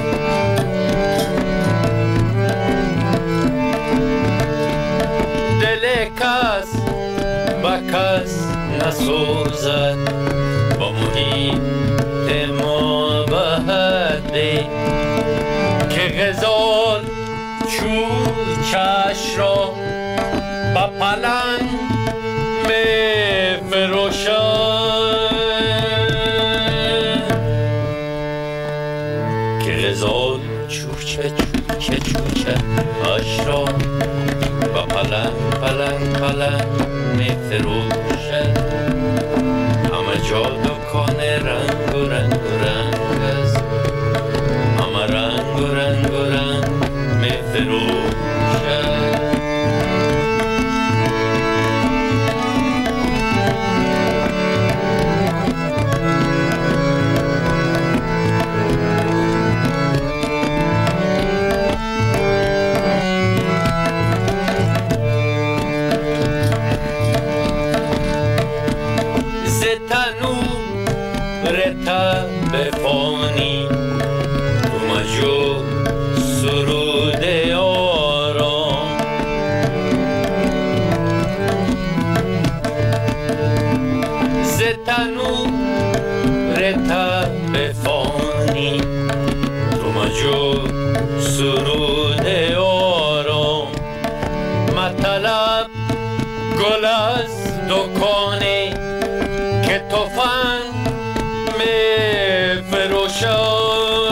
دل کس با کس نسوزد، با محیط ما با حدی. که غزال چون چش را با پلنگ می فروشد، که غزال چوچه چوچه چوچه اش را با پلنگ پلنگ پلنگ می فروشد. اما جا دکان رنگ و رنگ و رنگ است، اما رنگ و رنگ و رنگ می فروشد. رتا بفانی اومجو سرود آرام، زتنو رتا بفانی اومجو سرود آرام. مطلب گل از دکانی که توفن می فروشد،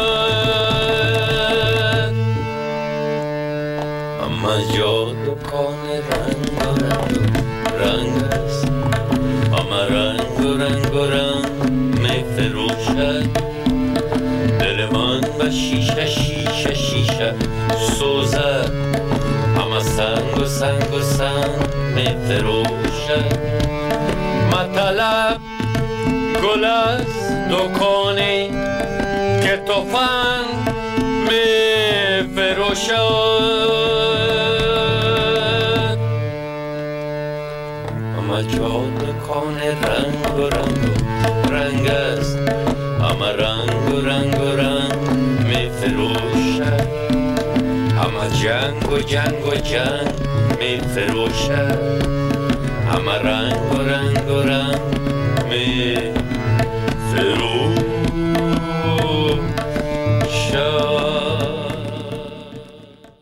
اما جا دکان رنگ و رنگ و رنگ است، اما رنگ و رنگ و رنگ می فروشد. دل من با شیشه شیشه شیشه سوزد، اما سنگ و سنگ و سنگ می فروشد. مطلب گل از دکانی که توفن می فروشد، اما همه جان کان رنگ و رنگ و رنگ است، همه رنگ و رنگ و رنگ می فروشد، همه جنگ و جنگ و جنگ می فروشد، همه رنگ و رنگ و رنگ می فروشد.